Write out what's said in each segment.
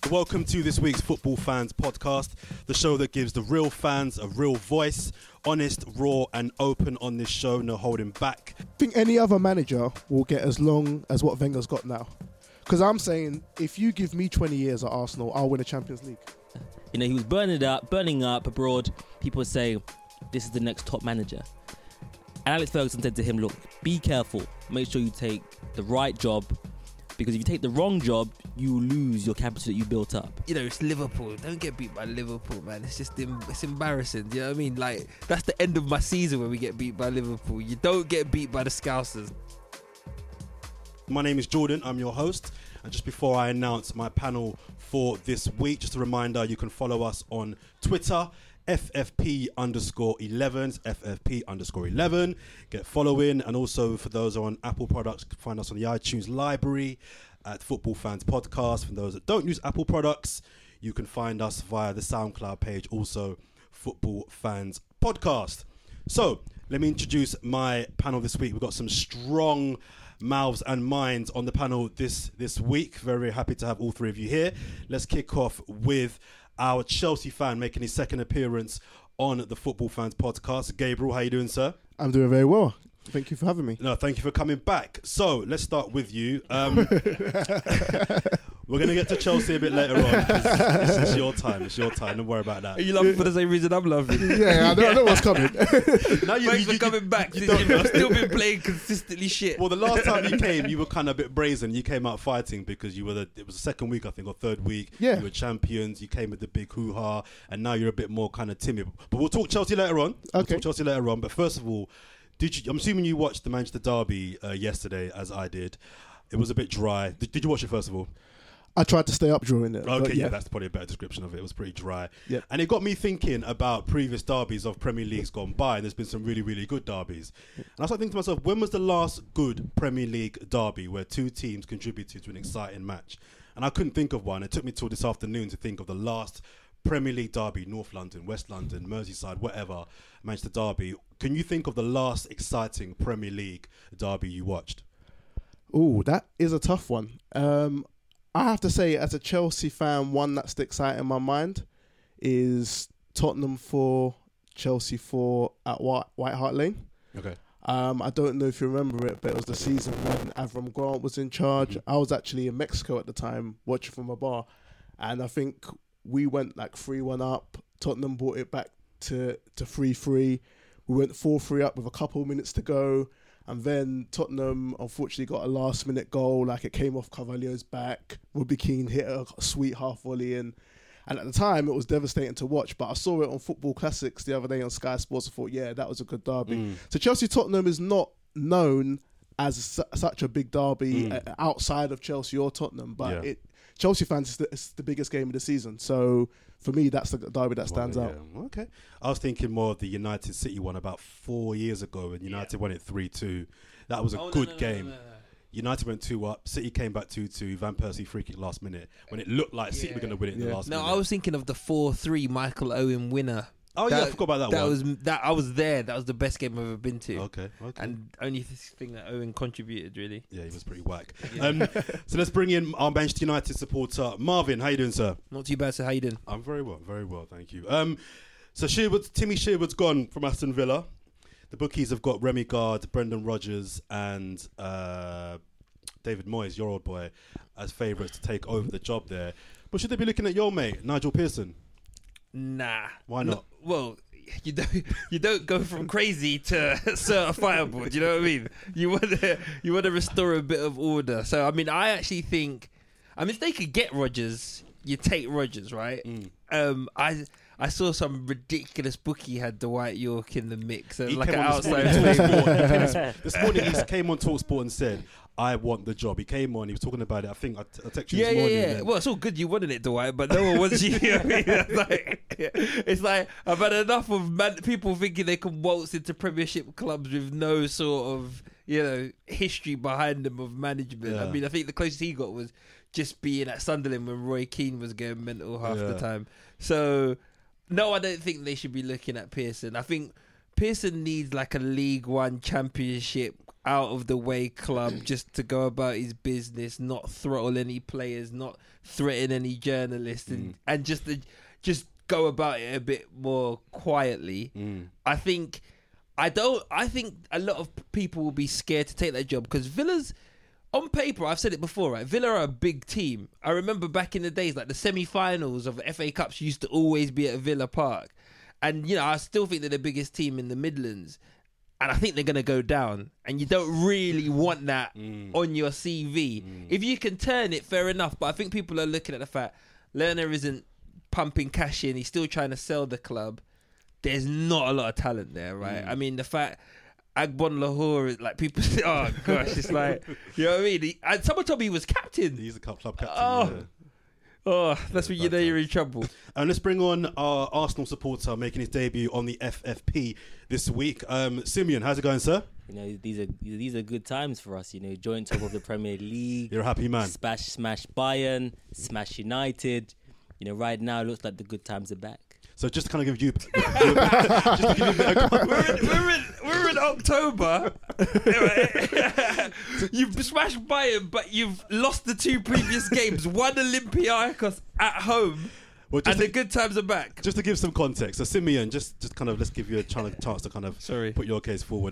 Welcome to this week's Football Fans Podcast, the show that gives the real fans a real voice, honest, raw and open on this show, no holding back. I think any other manager will get as long as what Wenger's got now. Because I'm saying, if you give me 20 years at Arsenal, I'll win a Champions League. You know, he was burning up abroad. People would say, this is the next top manager. And Alex Ferguson said to him, look, be careful. Make sure you take the right job. Because if you take the wrong job, you lose your capital that you built up. You know, it's Liverpool. Don't get beat by Liverpool, man. It's just it's embarrassing. Do you know what I mean? Like, that's the end of my season when we get beat by Liverpool. You don't get beat by the Scousers. My name is Jordan. I'm your host. And just before I announce my panel for this week, just a reminder, you can follow us on Twitter, FFP_11, FFP_11. Get following, and also for those who are on Apple products, find us on the iTunes library at Football Fans Podcast. For those that don't use Apple products, you can find us via the SoundCloud page, also Football Fans Podcast. So let me introduce my panel this week. We've got some strong mouths and minds on the panel this week. Very, very happy to have all three of you here. Let's kick off with our Chelsea fan making his second appearance on the Football Fans Podcast. Gabriel, how you doing, sir? I'm doing very well. Thank you for having me. No, thank you for coming back. So let's start with you. We're going to get to Chelsea a bit later on. It's your time. It's your time. Don't worry about that. Are you laughing for the same reason I'm laughing? Yeah, I know what's coming. Thanks for coming back. You've still been playing consistently shit. Well, the last time you came, you were kind of a bit brazen. You came out fighting because it was the second week, I think, or third week. Yeah. You were champions. You came with the big hoo-ha, and now you're a bit more kind of timid. But we'll talk Chelsea later on. Okay. But first of all, I'm assuming you watched the Manchester derby yesterday, as I did. It was a bit dry. Did you watch it first of all? I tried to stay up during it. Okay, yeah, that's probably a better description of it. It was pretty dry. Yep. And it got me thinking about previous derbies of Premier Leagues gone by, and there's been some really, really good derbies. And I started thinking to myself, when was the last good Premier League derby where two teams contributed to an exciting match? And I couldn't think of one. It took me till this afternoon to think of the last Premier League derby, North London, West London, Merseyside, whatever, Manchester derby. Can you think of the last exciting Premier League derby you watched? Oh, that is a tough one. I have to say, as a Chelsea fan, one that sticks out in my mind is Tottenham 4, Chelsea 4 at White Hart Lane. Okay. I don't know if you remember it, but it was the season when Avram Grant was in charge. Mm-hmm. I was actually in Mexico at the time, watching from a bar, and I think we went like 3-1 up. Tottenham brought it back to 3-3. We went 4-3 up with a couple of minutes to go. And then Tottenham unfortunately got a last-minute goal. Like, it came off Carvalho's back. Robbie Keane hit a sweet half volley in. And at the time, it was devastating to watch. But I saw it on Football Classics the other day on Sky Sports. I thought, yeah, that was a good derby. So Chelsea-Tottenham is not known as such a big derby outside of Chelsea or Tottenham. But Chelsea fans, it's the biggest game of the season. So for me, that's the derby that stands out. Okay. I was thinking more of the United City one about 4 years ago, and United won it 3-2. That was a good game. No. United went 2 up. City came back 2-2. Van Persie free kick last minute when it looked like City were going to win it in the last minute. No, I was thinking of the 4-3 Michael Owen winner. Oh, I forgot about that one. I was there. That was the best game I've ever been to. Okay. And only thing that Owen contributed, really. Yeah, he was pretty whack. So let's bring in our Manchester United supporter, Marvin. How you doing, sir? Not too bad, sir. How you doing? I'm very well, thank you. So Timmy Sherwood's gone from Aston Villa. The bookies have got Remy Gard, Brendan Rodgers, and David Moyes, your old boy, as favourites to take over the job there. But should they be looking at your mate, Nigel Pearson? Nah. Why not? Well, you don't go from crazy to certifiable. Do you know what I mean? You want to restore a bit of order. So I mean, I actually think, if they could get Rodgers, you take Rodgers, right? I saw some ridiculous bookie had Dwight York in the mix, and like an outside. This morning he came on TalkSport and said, I want the job. He came on, he was talking about it. I think I texted you this morning. Yeah. Well, it's all good you wanted it, Dwight, but no one wants you. It's like, I've had enough of people thinking they can waltz into Premiership clubs with no sort of, history behind them of management. Yeah. I mean, I think the closest he got was just being at Sunderland when Roy Keane was going mental half the time. So, no, I don't think they should be looking at Pearson. I think Pearson needs like a League One Championship out of the way club just to go about his business, not throttle any players, not threaten any journalists, and just go about it a bit more quietly. I think a lot of people will be scared to take that job because Villa's, on paper, I've said it before, right? Villa are a big team. I remember back in the days, like the semi-finals of FA Cups used to always be at Villa Park. And, you know, I still think they're the biggest team in the Midlands. And I think they're going to go down. And you don't really want that on your CV. If you can turn it, fair enough. But I think people are looking at the fact Lerner isn't pumping cash in. He's still trying to sell the club. There's not a lot of talent there, right? I mean, the fact... Agbon Lahore is like people say, oh gosh, it's like, you know what I mean? And someone told me he was captain. He's a club captain. That's when you know you're in trouble. And let's bring on our Arsenal supporter making his debut on the FFP this week. Simeon, how's it going, sir? You know, these are good times for us. You know, joint top of the Premier League. You're a happy man. Smash Bayern, smash United. You know, right now it looks like the good times are back. So just to kind of give you, we're in October. You've smashed Bayern, but you've lost the 2 previous games. One Olympiacos at home, and the good times are back. Just to give some context, so Simeon, just kind of let's give you a chance to kind of put your case forward.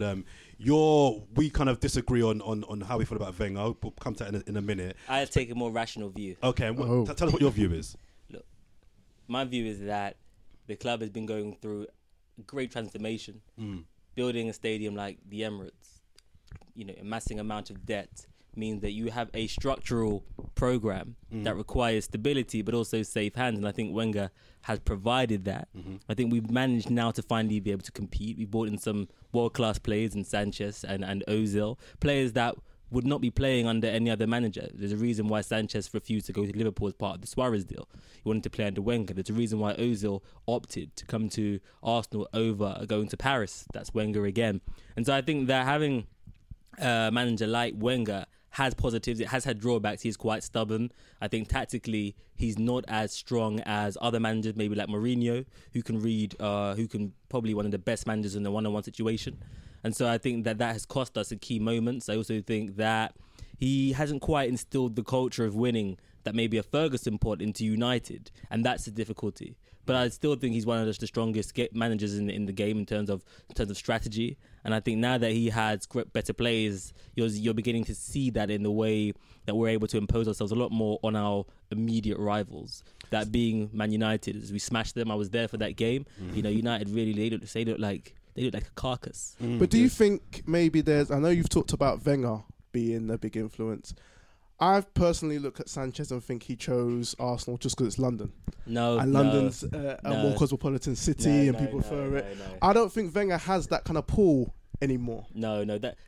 We kind of disagree on how we feel about Wenger. We'll come to that in a minute. I'll take a more rational view. Okay, tell us what your view is. Look, my view is that the club has been going through a great transformation. Building a stadium like the Emirates, you know, a massive amount of debt means that you have a structural program that requires stability but also safe hands, and I think Wenger has provided that. I think we've managed now to finally be able to compete. We brought in some world-class players in Sanchez and Ozil, players that would not be playing under any other manager. There's a reason why Sanchez refused to go to Liverpool as part of the Suarez deal. He wanted to play under Wenger. There's a reason why Ozil opted to come to Arsenal over going to Paris. That's Wenger again. And so I think that having a manager like Wenger has positives. It has had drawbacks. He's quite stubborn. I think tactically he's not as strong as other managers, maybe like Mourinho, who can probably one of the best managers in the one-on-one situation. And so I think that has cost us in key moments. I also think that he hasn't quite instilled the culture of winning that maybe a Ferguson put into United, and that's the difficulty. But I still think he's one of the strongest managers in the game in terms of strategy. And I think now that he has better players, you're beginning to see that in the way that we're able to impose ourselves a lot more on our immediate rivals. That being Man United, as we smashed them, I was there for that game. You know, United really they look like a carcass. But do you think maybe I know you've talked about Wenger being a big influence. I've personally looked at Sanchez and think he chose Arsenal just because it's London. London's a more cosmopolitan city and people prefer it. I don't think Wenger has that kind of pull anymore. No,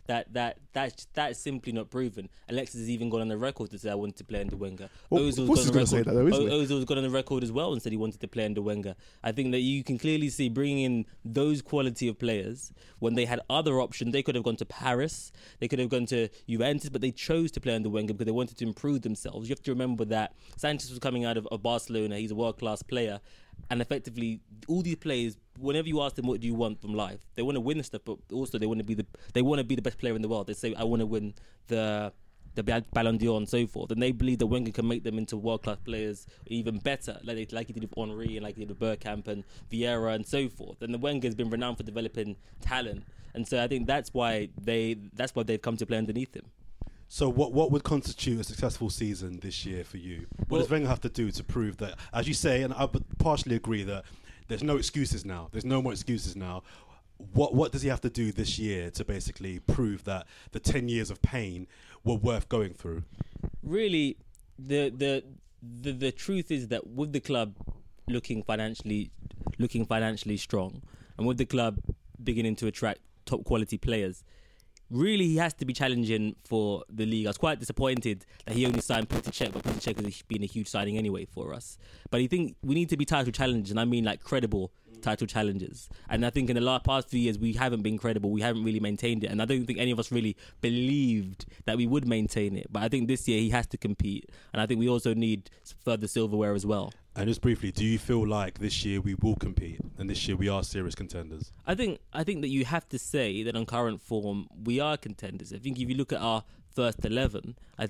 that's simply not proven. Alexis has even gone on the record to say I wanted to play under Wenger. Ozil's gone on the record as well and said he wanted to play under Wenger. I think that you can clearly see bringing in those quality of players when they had other options. They could have gone to Paris, they could have gone to Juventus, but they chose to play under Wenger because they wanted to improve themselves. You have to remember that Sanchez was coming out of Barcelona. He's a world-class player. And effectively, all these players, whenever you ask them what do you want from life, they want to win stuff, but also they want to be the best player in the world. They say, I want to win the Ballon d'Or and so forth. And they believe that Wenger can make them into world-class players even better, like he did with Henry and like he did with Bergkamp and Vieira and so forth. And the Wenger has been renowned for developing talent. And so I think that's why they've come to play underneath him. So what would constitute a successful season this year for you? What does Wenger have to do to prove that, as you say, and I would partially agree that there's no excuses now. There's no more excuses now. What does he have to do this year to basically prove that the 10 years of pain were worth going through? Really, the truth is that with the club looking financially strong, and with the club beginning to attract top quality players, really, he has to be challenging for the league. I was quite disappointed that he only signed Petr Cech, but Petr Cech has been a huge signing anyway for us. But I think we need to be title challengers, and I mean like credible title challengers. And I think in the past few years, we haven't been credible. We haven't really maintained it. And I don't think any of us really believed that we would maintain it. But I think this year he has to compete. And I think we also need further silverware as well. And just briefly, do you feel like this year we will compete and this year we are serious contenders? I think that you have to say that on current form we are contenders. I think if you look at our first 11, I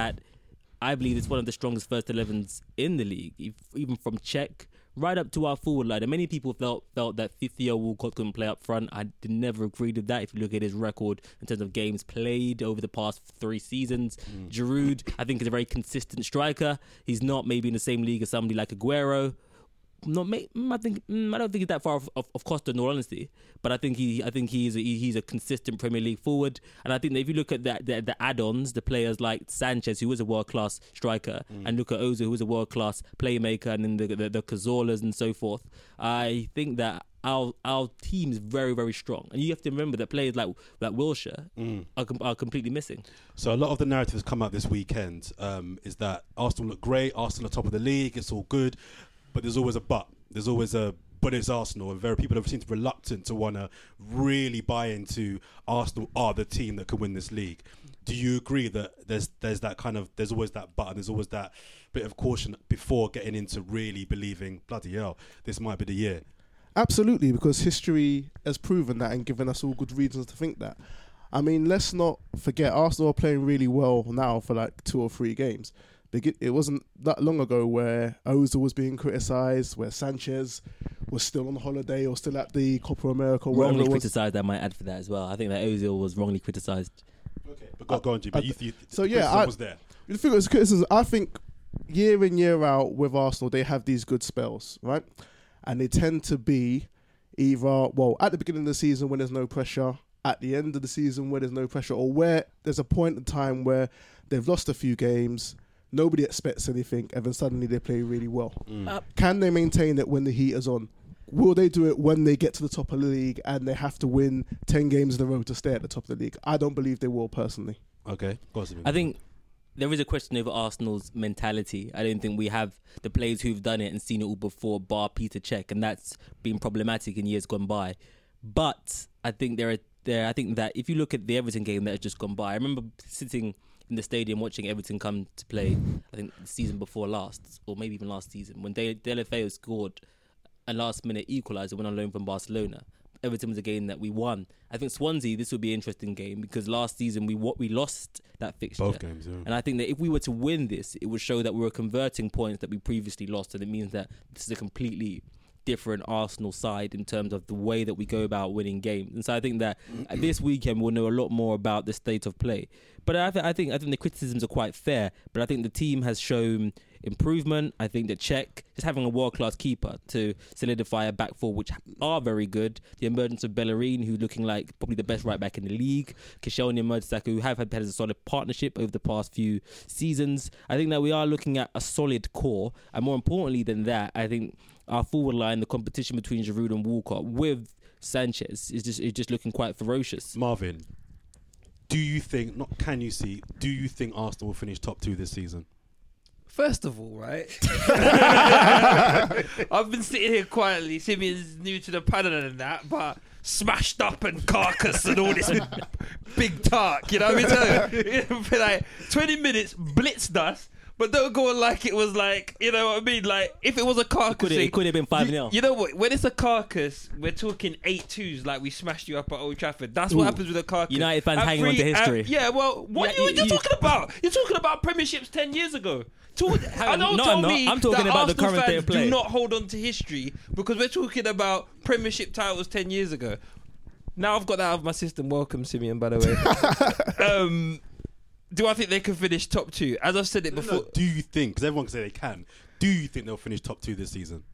believe it's one of the strongest first 11s in the league, even from Czech right up to our forward line. And many people felt that Theo Walcott couldn't play up front. I never agreed with that. If you look at his record in terms of games played over the past 3 seasons, Giroud, I think, is a very consistent striker. He's not maybe in the same league as somebody like Aguero. I don't think he's that far off Costa, in all honesty. But I think he's a consistent Premier League forward. And I think that if you look at the add-ons, the players like Sanchez, who was a world-class striker, and look at Ozil, who was a world-class playmaker, and then the Cazorlas and so forth, I think that our team is very, very strong. And you have to remember that players like Wilshere are completely missing. So a lot of the narratives come out this weekend is that Arsenal look great, Arsenal are top of the league, it's all good. But there's always a but. There's always a but. It's Arsenal, and very people have seemed reluctant to want to really buy into Arsenal are the team that can win this league. Do you agree that there's that kind of there's always that but and there's always that bit of caution before getting into really believing bloody hell this might be the year? Absolutely, because history has proven that and given us all good reasons to think that. I mean, let's not forget Arsenal are playing really well now for like 2 or 3 games. It wasn't that long ago where Ozil was being criticised, where Sanchez was still on holiday or still at the Copa America. Wrongly criticised, I might add for that as well. I think that Ozil was wrongly criticised. Okay, but go on, G. But was there. The thing is, criticism. I think year in, year out with Arsenal, they have these good spells, right? And they tend to be either, at the beginning of the season when there's no pressure, at the end of the season where there's no pressure, or where there's a point in time where they've lost a few games, nobody expects anything, and then suddenly they play really well. Can they maintain it when the heat is on? Will they do it when they get to the top of the league and they have to win 10 games in a row to stay at the top of the league? I don't believe they will, personally. Okay. I think there is a question over Arsenal's mentality. I don't think we have the players who've done it and seen it all before, bar Peter Cech, and that's been problematic in years gone by. But I think I think that if you look at the Everton game that has just gone by, I remember sitting in the stadium watching Everton come to play, I think the season before last, or maybe even last season, when Deulofeu scored a last-minute equaliser, went on loan from Barcelona. Everton was a game that we won. I think Swansea, this would be an interesting game because last season we lost that fixture. Both games, yeah. And I think that if we were to win this, it would show that we were converting points that we previously lost, and it means that this is a completely different Arsenal side in terms of the way that we go about winning games. And so I think that this weekend we'll know a lot more about the state of play. But I think the criticisms are quite fair. But I think the team has shown improvement. I think that Cech, just having a world-class keeper to solidify a back four, which are very good. The emergence of Bellerin, who's looking like probably the best right back in the league. Koscielny and Mertesacker, who have had a solid partnership over the past few seasons. I think that we are looking at a solid core. And more importantly than that, I think our forward line, the competition between Giroud and Walcott with Sanchez is just looking quite ferocious. Marvin, do you think Arsenal will finish top 2 this season? First of all, right, I've been sitting here quietly. Simeon's new to the panel and that, but smashed up and carcass and all this big talk, you know what I mean? It'll be like 20 minutes, blitzed us. But don't go on like it was like, you know what I mean? Like, if it was a carcass... It could have been 5-0. You know what? When it's a carcass, we're talking 8-2s like we smashed you up at Old Trafford. That's what happens with a carcass. United fans hanging on to history. What are you talking about? You're talking about premierships 10 years ago. I'm talking about the current state of play. Do not hold on to history because we're talking about premiership titles 10 years ago. Now I've got that out of my system. Welcome, Simeon, by the way. Do I think they can finish top 2? As I've said it before. No, do you think, because everyone can say they can, do you think they'll finish top 2 this season?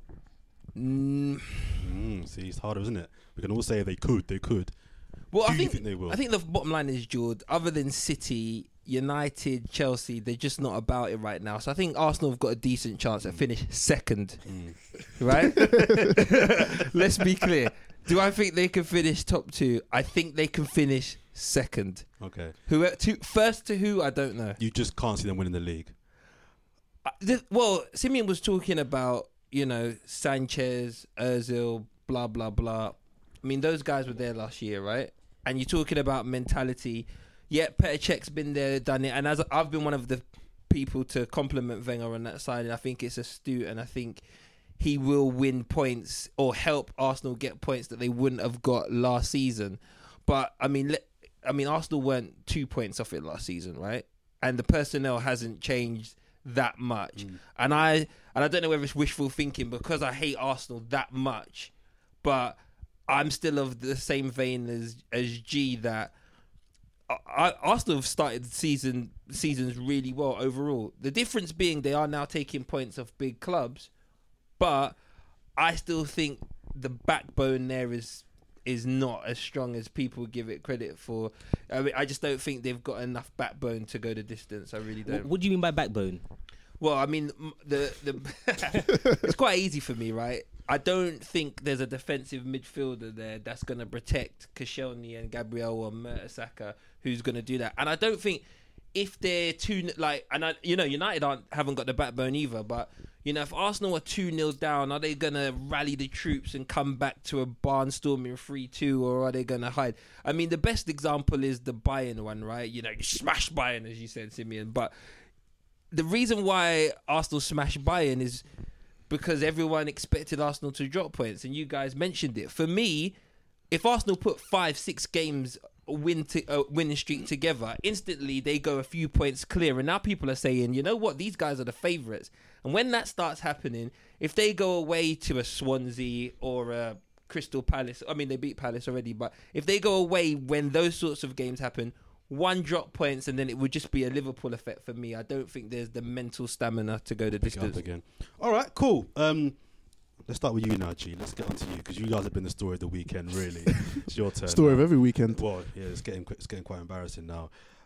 See, it's harder, isn't it? We can all say they could. Well, do you think they will? I think the bottom line is, George, other than City, United, Chelsea, they're just not about it right now. So I think Arsenal have got a decent chance to finish second. Right? Let's be clear. Do I think they can finish top 2? I think they can finish second. Okay. First to who? I don't know. You just can't see them winning the league. Simeon was talking about, Sanchez, Ozil, blah, blah, blah. I mean, those guys were there last year, right? And you're talking about mentality. Yeah, Petr Cech's been there, done it. And as I've been one of the people to compliment Wenger on that side. I think it's astute, and I think he will win points or help Arsenal get points that they wouldn't have got last season. But I mean, Arsenal weren't 2 points off it last season, right? And the personnel hasn't changed that much. And I don't know whether it's wishful thinking because I hate Arsenal that much, but I'm still of the same vein as G that Arsenal have started seasons really well overall. The difference being they are now taking points off big clubs, but I still think the backbone there is not as strong as people give it credit for. I mean, I just don't think they've got enough backbone to go the distance. I really don't. What do you mean by backbone? Well, I mean, the it's quite easy for me, right? I don't think there's a defensive midfielder there that's going to protect Koscielny and Gabriel or Mertesacker who's going to do that. And I don't think if they're United haven't got the backbone either, but if Arsenal are 2-0 down, are they going to rally the troops and come back to a barnstorming 3-2, or are they going to hide? I mean, the best example is the Bayern one, right? You smashed Bayern, as you said, Simeon. But the reason why Arsenal smashed Bayern is because everyone expected Arsenal to drop points, and you guys mentioned it. For me, if Arsenal put 5-6 games winning streak together, instantly they go a few points clear, and now people are saying, you know what, these guys are the favourites. And when that starts happening, if they go away to a Swansea or a Crystal Palace, I mean they beat Palace already, but if they go away when those sorts of games happen, one drop points and then it would just be a Liverpool effect for me. I don't think there's the mental stamina to go the distance again. All right, cool. Let's start with you now, G. Let's get on to you because you guys have been the story of the weekend. Really, it's your turn. Story now. of every weekend. Well, yeah, it's getting quite embarrassing now.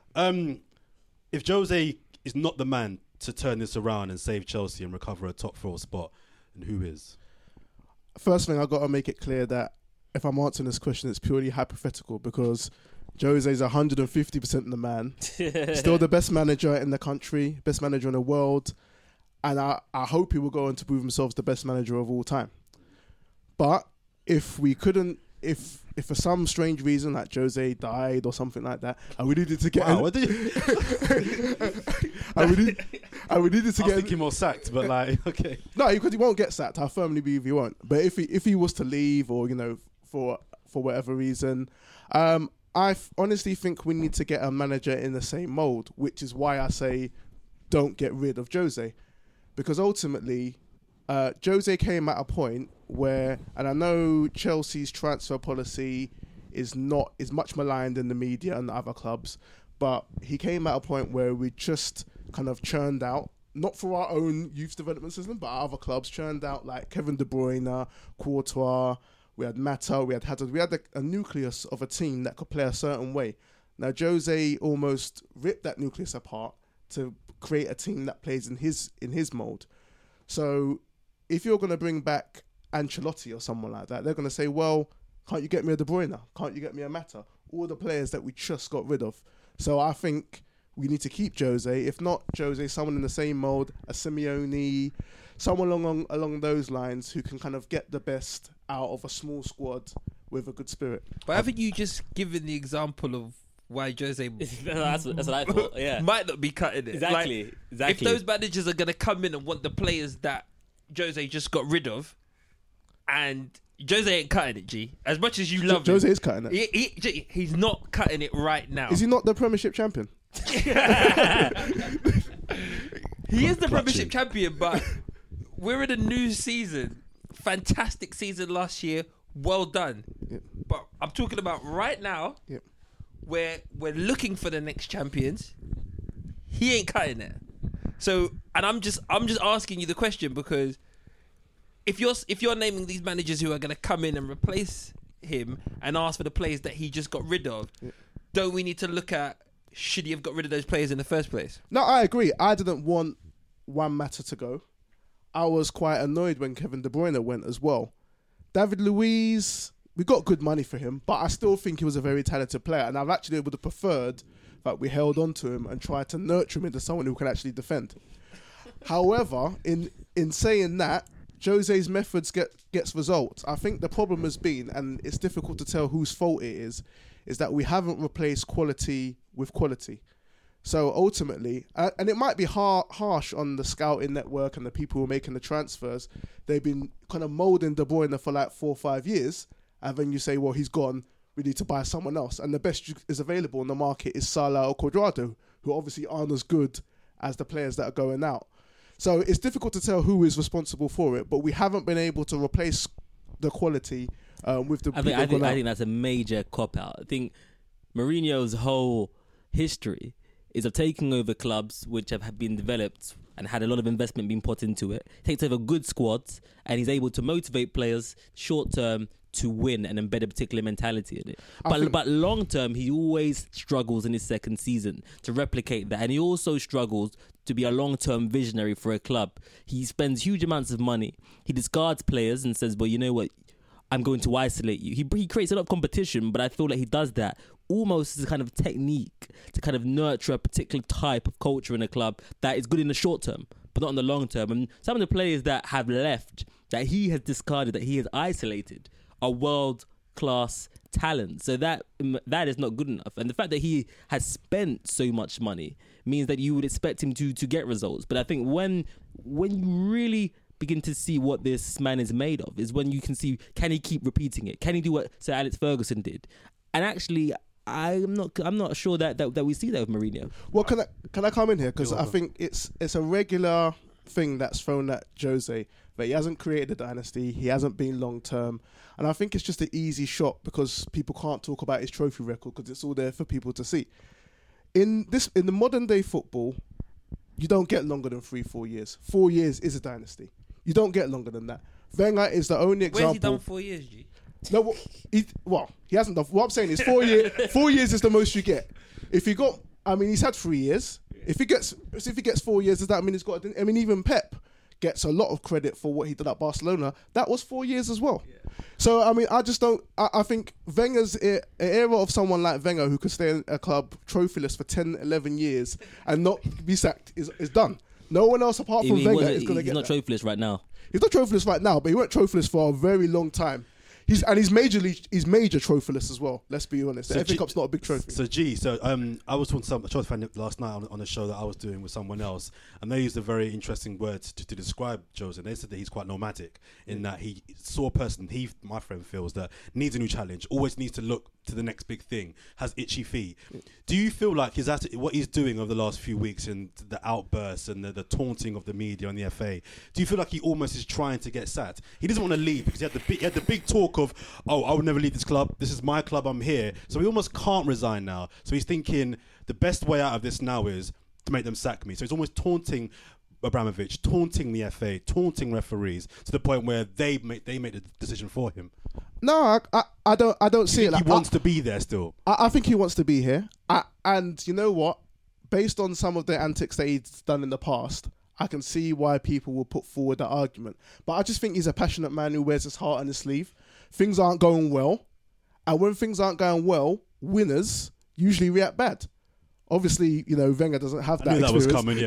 If Jose is not the man to turn this around and save Chelsea and recover a top 4 spot, then who is? First thing, I got to make it clear that if I'm answering this question, it's purely hypothetical because Jose's 150% the man. Still the best manager in the country, best manager in the world. And I hope he will go on to prove himself the best manager of all time. But if we couldn't, if for some strange reason like Jose died or something like that, and we needed to get, what did you? and we needed to I was thinking more sacked, but like, okay, no, because he won't get sacked. I firmly believe he won't. But if he was to leave or for whatever reason, I honestly think we need to get a manager in the same mold, which is why I say don't get rid of Jose. Because ultimately, Jose came at a point where, and I know Chelsea's transfer policy is much maligned in the media and other clubs, but he came at a point where we just kind of churned out, not for our own youth development system, but other clubs churned out like Kevin De Bruyne, Courtois, we had Mata, we had Hazard, we had a nucleus of a team that could play a certain way. Now Jose almost ripped that nucleus apart to create a team that plays in his mold. So if you're going to bring back Ancelotti or someone like that, they're going to say, well, can't you get me a De Bruyne? Can't you get me a Mata? All the players that we just got rid of. So I think we need to keep Jose. If not Jose, someone in the same mold, a Simeone, someone along those lines who can kind of get the best out of a small squad with a good spirit. But haven't you just given the example of why Jose that's what I thought. Yeah, might not be cutting it. Exactly. If those managers are going to come in and want the players that Jose just got rid of, and Jose ain't cutting it, G. As much as you love him, Jose is cutting it. He's not cutting it right now. Is he not the Premiership champion? He is the Premiership champion, but we're in a new season. Fantastic season last year. Well done. Yep. But I'm talking about right now. Yep. Where we're looking for the next champions, he ain't cutting it. So, and I'm just asking you the question because if you're naming these managers who are going to come in and replace him and ask for the players that he just got rid of, don't we need to look at should he have got rid of those players in the first place? No, I agree. I didn't want Juan Mata to go. I was quite annoyed when Kevin De Bruyne went as well. David Luiz, we got good money for him, but I still think he was a very talented player, and I've actually would have preferred that we held on to him and tried to nurture him into someone who can actually defend. However, in saying that, Jose's methods gets results. I think the problem has been, and it's difficult to tell whose fault it is that we haven't replaced quality with quality. So ultimately, and it might be harsh on the scouting network and the people who are making the transfers. They've been kind of moulding De Bruyne for like 4 or 5 years, and then you say, well, he's gone, we need to buy someone else. And the best is available on the market is Salah or Cuadrado, who obviously aren't as good as the players that are going out. So it's difficult to tell who is responsible for it, but we haven't been able to replace the quality with the people I think that's a major cop-out. I think Mourinho's whole history is of taking over clubs which have been developed and had a lot of investment being put into it, takes over good squads, and he's able to motivate players short term to win and embed a particular mentality in it. But long term, he always struggles in his second season to replicate that, and he also struggles to be a long-term visionary for a club. He spends huge amounts of money. He discards players and says, well, you know what, I'm going to isolate you. He creates a lot of competition, but I feel like he does that almost as a kind of technique to kind of nurture a particular type of culture in a club that is good in the short term, but not in the long term. And some of the players that have left, that he has discarded, that he has isolated, are world-class talent. So that is not good enough. And the fact that he has spent so much money means that you would expect him to get results. But I think when you really begin to see what this man is made of is when you can see, can he keep repeating it? Can he do what Sir Alex Ferguson did? And actually, I'm not sure that we see that with Mourinho. Well, can I come in here? Because I think it's a regular thing that's thrown at Jose, but he hasn't created a dynasty. He hasn't been long term, and I think it's just an easy shot because people can't talk about his trophy record because it's all there for people to see. In the modern day football, you don't get longer than 3-4 years. 4 years is a dynasty. You don't get longer than that. Wenger is the only example. Where's he done 4 years, G? No, he hasn't done. What I'm saying is 4 years. 4 years is the most you get. If you got, he's had 3 years. If he gets 4 years, does that mean he's got? Even Pep gets a lot of credit for what he did at Barcelona. That was 4 years as well. Yeah. So I just don't. I think Wenger's an era of someone like Wenger who could stay in a club trophyless for 10, 11 years and not be sacked is done. No one else apart from Wenger is going to get. He's not trophyless right now. He's not trophyless right now, but he went trophyless for a very long time. He's major trophyless as well. Let's be honest. The FA Cup's not a big trophy. I was talking to I tried to find it last night on a show that I was doing with someone else, and they used a very interesting word to describe Jose. And they said that he's quite nomadic in that he saw a person. My friend feels that needs a new challenge, always needs to look to the next big thing, has itchy feet. Do you feel like what he's doing over the last few weeks and the outbursts and the taunting of the media and the FA? Do you feel like he almost is trying to get sacked? He doesn't want to leave because he had the big talk of, I would never leave this club. This is my club. I'm here. So he almost can't resign now. So he's thinking the best way out of this now is to make them sack me. So he's almost taunting Abramovich, taunting the FA, taunting referees to the point where they make the decision for him. No, I don't see it. He wants to be there still. I think he wants to be here. And you know what? Based on some of the antics that he's done in the past, I can see why people will put forward that argument. But I just think he's a passionate man who wears his heart on his sleeve. Things aren't going well. And when things aren't going well, winners usually react bad. Obviously, Wenger doesn't have that experience. That was coming,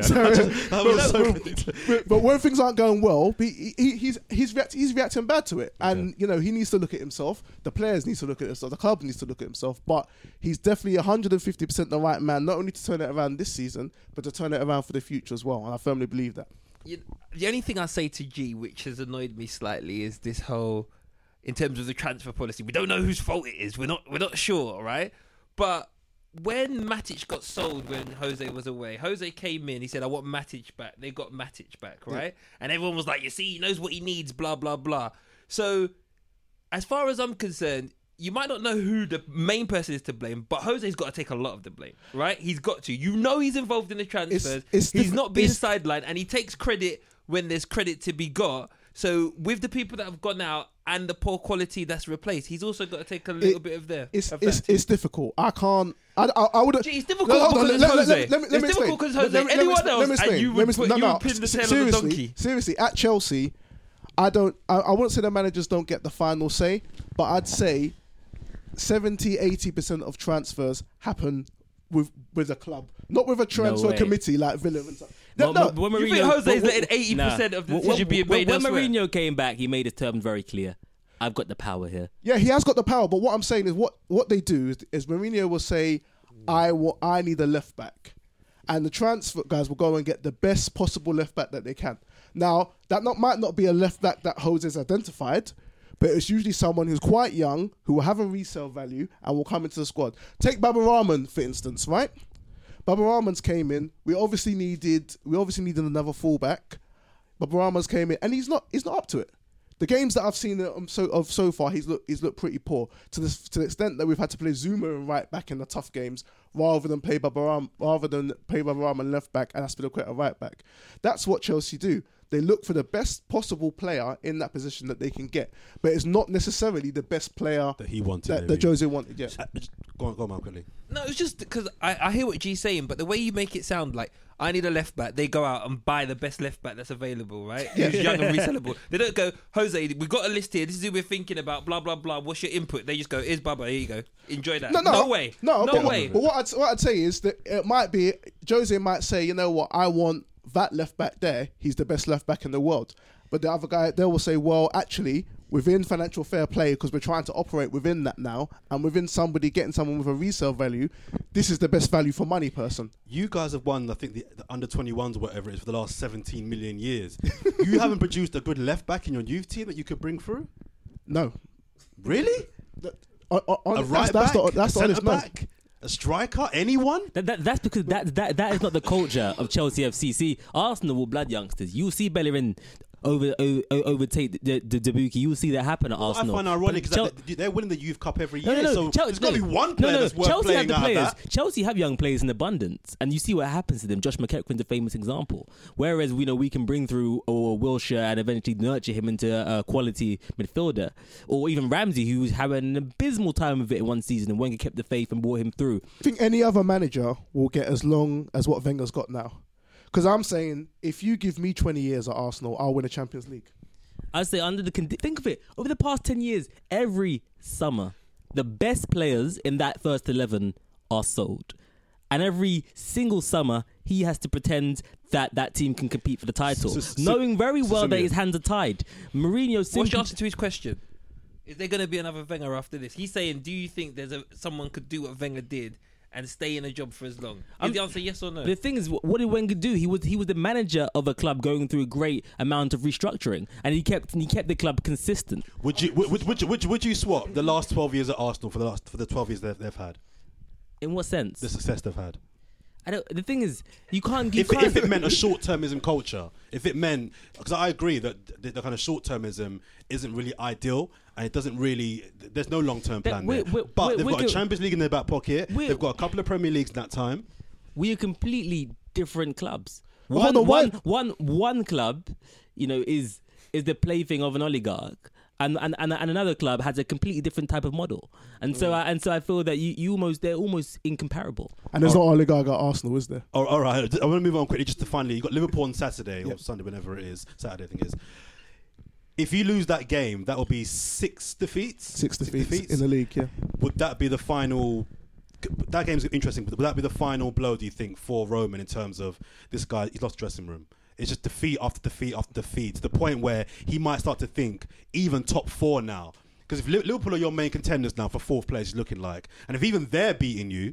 yeah. But when things aren't going well, he's reacting bad to it. And, he needs to look at himself. The players need to look at themselves. The club needs to look at himself. But he's definitely 150% the right man, not only to turn it around this season, but to turn it around for the future as well. And I firmly believe that. The only thing I say to G, which has annoyed me slightly, is this whole, in terms of the transfer policy, we don't know whose fault it is. We're not sure, right? But when Matic got sold when Jose was away, Jose came in, he said, I want Matic back. They got Matic back, right? Yeah. And everyone was like, you see, he knows what he needs, blah, blah, blah. So as far as I'm concerned, you might not know who the main person is to blame, but Jose's got to take a lot of the blame, right? He's got to. He's involved in the transfers. He's not being sidelined, and he takes credit when there's credit to be got. So with the people that have gone out and the poor quality that's replaced, he's also got to take a little bit of there. It's difficult. I can't. I would. It's difficult because it's Jose. It's difficult because Jose. Anyone else, and you would pin the tail of the donkey. Seriously, at Chelsea, I wouldn't say the managers don't get the final say, but I'd say 70-80% of transfers happen with a club, not with a transfer committee like Villa and stuff. You think Jose's letting 80% of the decision being made elsewhere? When Mourinho came back, he made his terms very clear. I've got the power here. Yeah, he has got the power, but what I'm saying is what they do is Mourinho will say, I need a left back. and the transfer guys will go and get the best possible left back that they can. Now, that might not be a left back that Jose's identified, but it's usually someone who's quite young, who will have a resale value and will come into the squad. Take Baba Rahman, for instance, right? Baba Rahman's came in. We obviously needed another fullback. Baba Rahman's came in, and he's not up to it. The games that I've seen so far, he's looked pretty poor to the extent that we've had to play Zuma and right back in the tough games rather than play Baba Rahman left back and Aspilicueta right back. That's what Chelsea do. They look for the best possible player in that position that they can get, but it's not necessarily the best player that he wanted. That Jose wanted. Yeah. Go on, Mark, quickly. No, it's just because I hear what G's saying, but the way you make it sound like I need a left back, they go out and buy the best left back that's available, right? Who's young and resellable. They don't go, Jose, we've got a list here. This is who we're thinking about. Blah blah blah. What's your input? They just go, here's Baba. Here you go. Enjoy that. No way. No way. But what I'd say is that it might be Jose might say, you know what, I want that left back there. He's the best left back in the world. But the other guy, they will say, well, actually, within financial fair play, because we're trying to operate within that now, and within getting someone with a resale value, this is the best value for money person. You guys have won, I think, the under-21s or whatever it is for the last 17 million years. You haven't produced a good left back in your youth team that you could bring through? No. Really? A right back? That's the honest back? A striker? Anyone? That's because that is not the culture of Chelsea FC. See, Arsenal will blood youngsters. You'll see Bellerin overtake the Debuchy. You'll see that happen at Arsenal. I find ironic because they're winning the Youth Cup every year. So there's got to be one player that's worth Chelsea playing out of that. Chelsea have young players in abundance, and you see what happens to them. Josh McEachran's a famous example. Whereas we can bring through Wilshere and eventually nurture him into a quality midfielder, or even Ramsey, who's having an abysmal time of it in one season, and Wenger kept the faith and brought him through. I think any other manager will get as long as what Wenger's got now. Because I'm saying, if you give me 20 years at Arsenal, I'll win a Champions League. I'd say think of it, over the past 10 years, every summer, the best players in that first 11 are sold. And every single summer, he has to pretend that team can compete for the title, knowing very well that his hands are tied. Mourinho simply... What's your answer to his question? Is there going to be another Wenger after this? He's saying, do you think someone could do what Wenger did and stay in a job for as long? Is the answer yes or no? The thing is, what did Wenger do? He was the manager of a club going through a great amount of restructuring, and he kept the club consistent. Would you swap the last 12 years at Arsenal for the 12 years they've had? In what sense? The success they've had. The thing is, you can't. If it meant a short-termism culture, if it meant, because I agree that the kind of short-termism isn't really ideal, and it doesn't really. There's no long-term plan there. But they've got a Champions League in their back pocket. They've got a couple of Premier Leagues in that time. We are completely different clubs. One club, is the plaything of an oligarch. And another club has a completely different type of model, and so I feel that they're almost incomparable. And there's not oligarch at Arsenal, is there? All right, I want to move on quickly. Just to finally, you got Liverpool on Saturday or Sunday, whenever it is. Saturday, I think it is. If you lose that game, that will be 6 defeats. 6 defeats in the league. Yeah. Would that be the final? That game's interesting. But would that be the final blow? Do you think for Roman in terms of this guy? He's lost dressing room. It's just defeat after defeat after defeat to the point where he might start to think even top 4 now. Because if Liverpool are your main contenders now for 4th place, it's looking like, and if even they're beating you,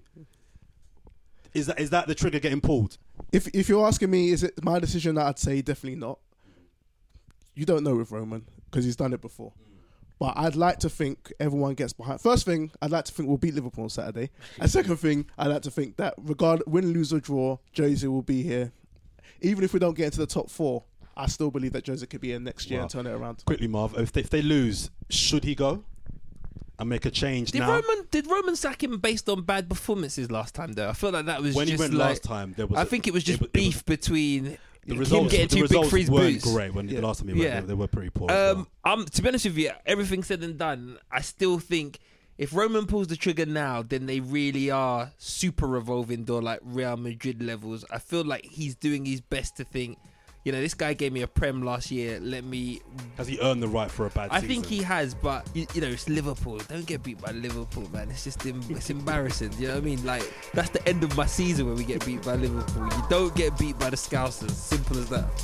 is that the trigger getting pulled? If you're asking me, is it my decision? I'd say definitely not. You don't know with Roman because he's done it before. But I'd like to think everyone gets behind. First thing, I'd like to think we'll beat Liverpool on Saturday. And second thing, I'd like to think that win, lose or draw, Jose will be here. Even if we don't get into the top 4, I still believe that Jose could be in next year and turn it around. Quickly, Marv, if they lose, should he go and make a change now? Did Roman sack him based on bad performances last time, though? I feel like that was when just he went last time. I think it was just beef between the results, him getting too big for his boots. Great when the last time he went. They were pretty poor. To be honest with you, everything said and done, I still think if Roman pulls the trigger now, then they really are super revolving door, like Real Madrid levels. I feel like he's doing his best to think, this guy gave me a Prem last year. Has he earned the right for a bad season? I think he has, but it's Liverpool. Don't get beat by Liverpool, man. It's just it's embarrassing. You know what I mean? Like, that's the end of my season when we get beat by Liverpool. You don't get beat by the Scousers. Simple as that.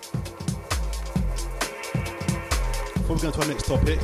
Before we go to our next topic,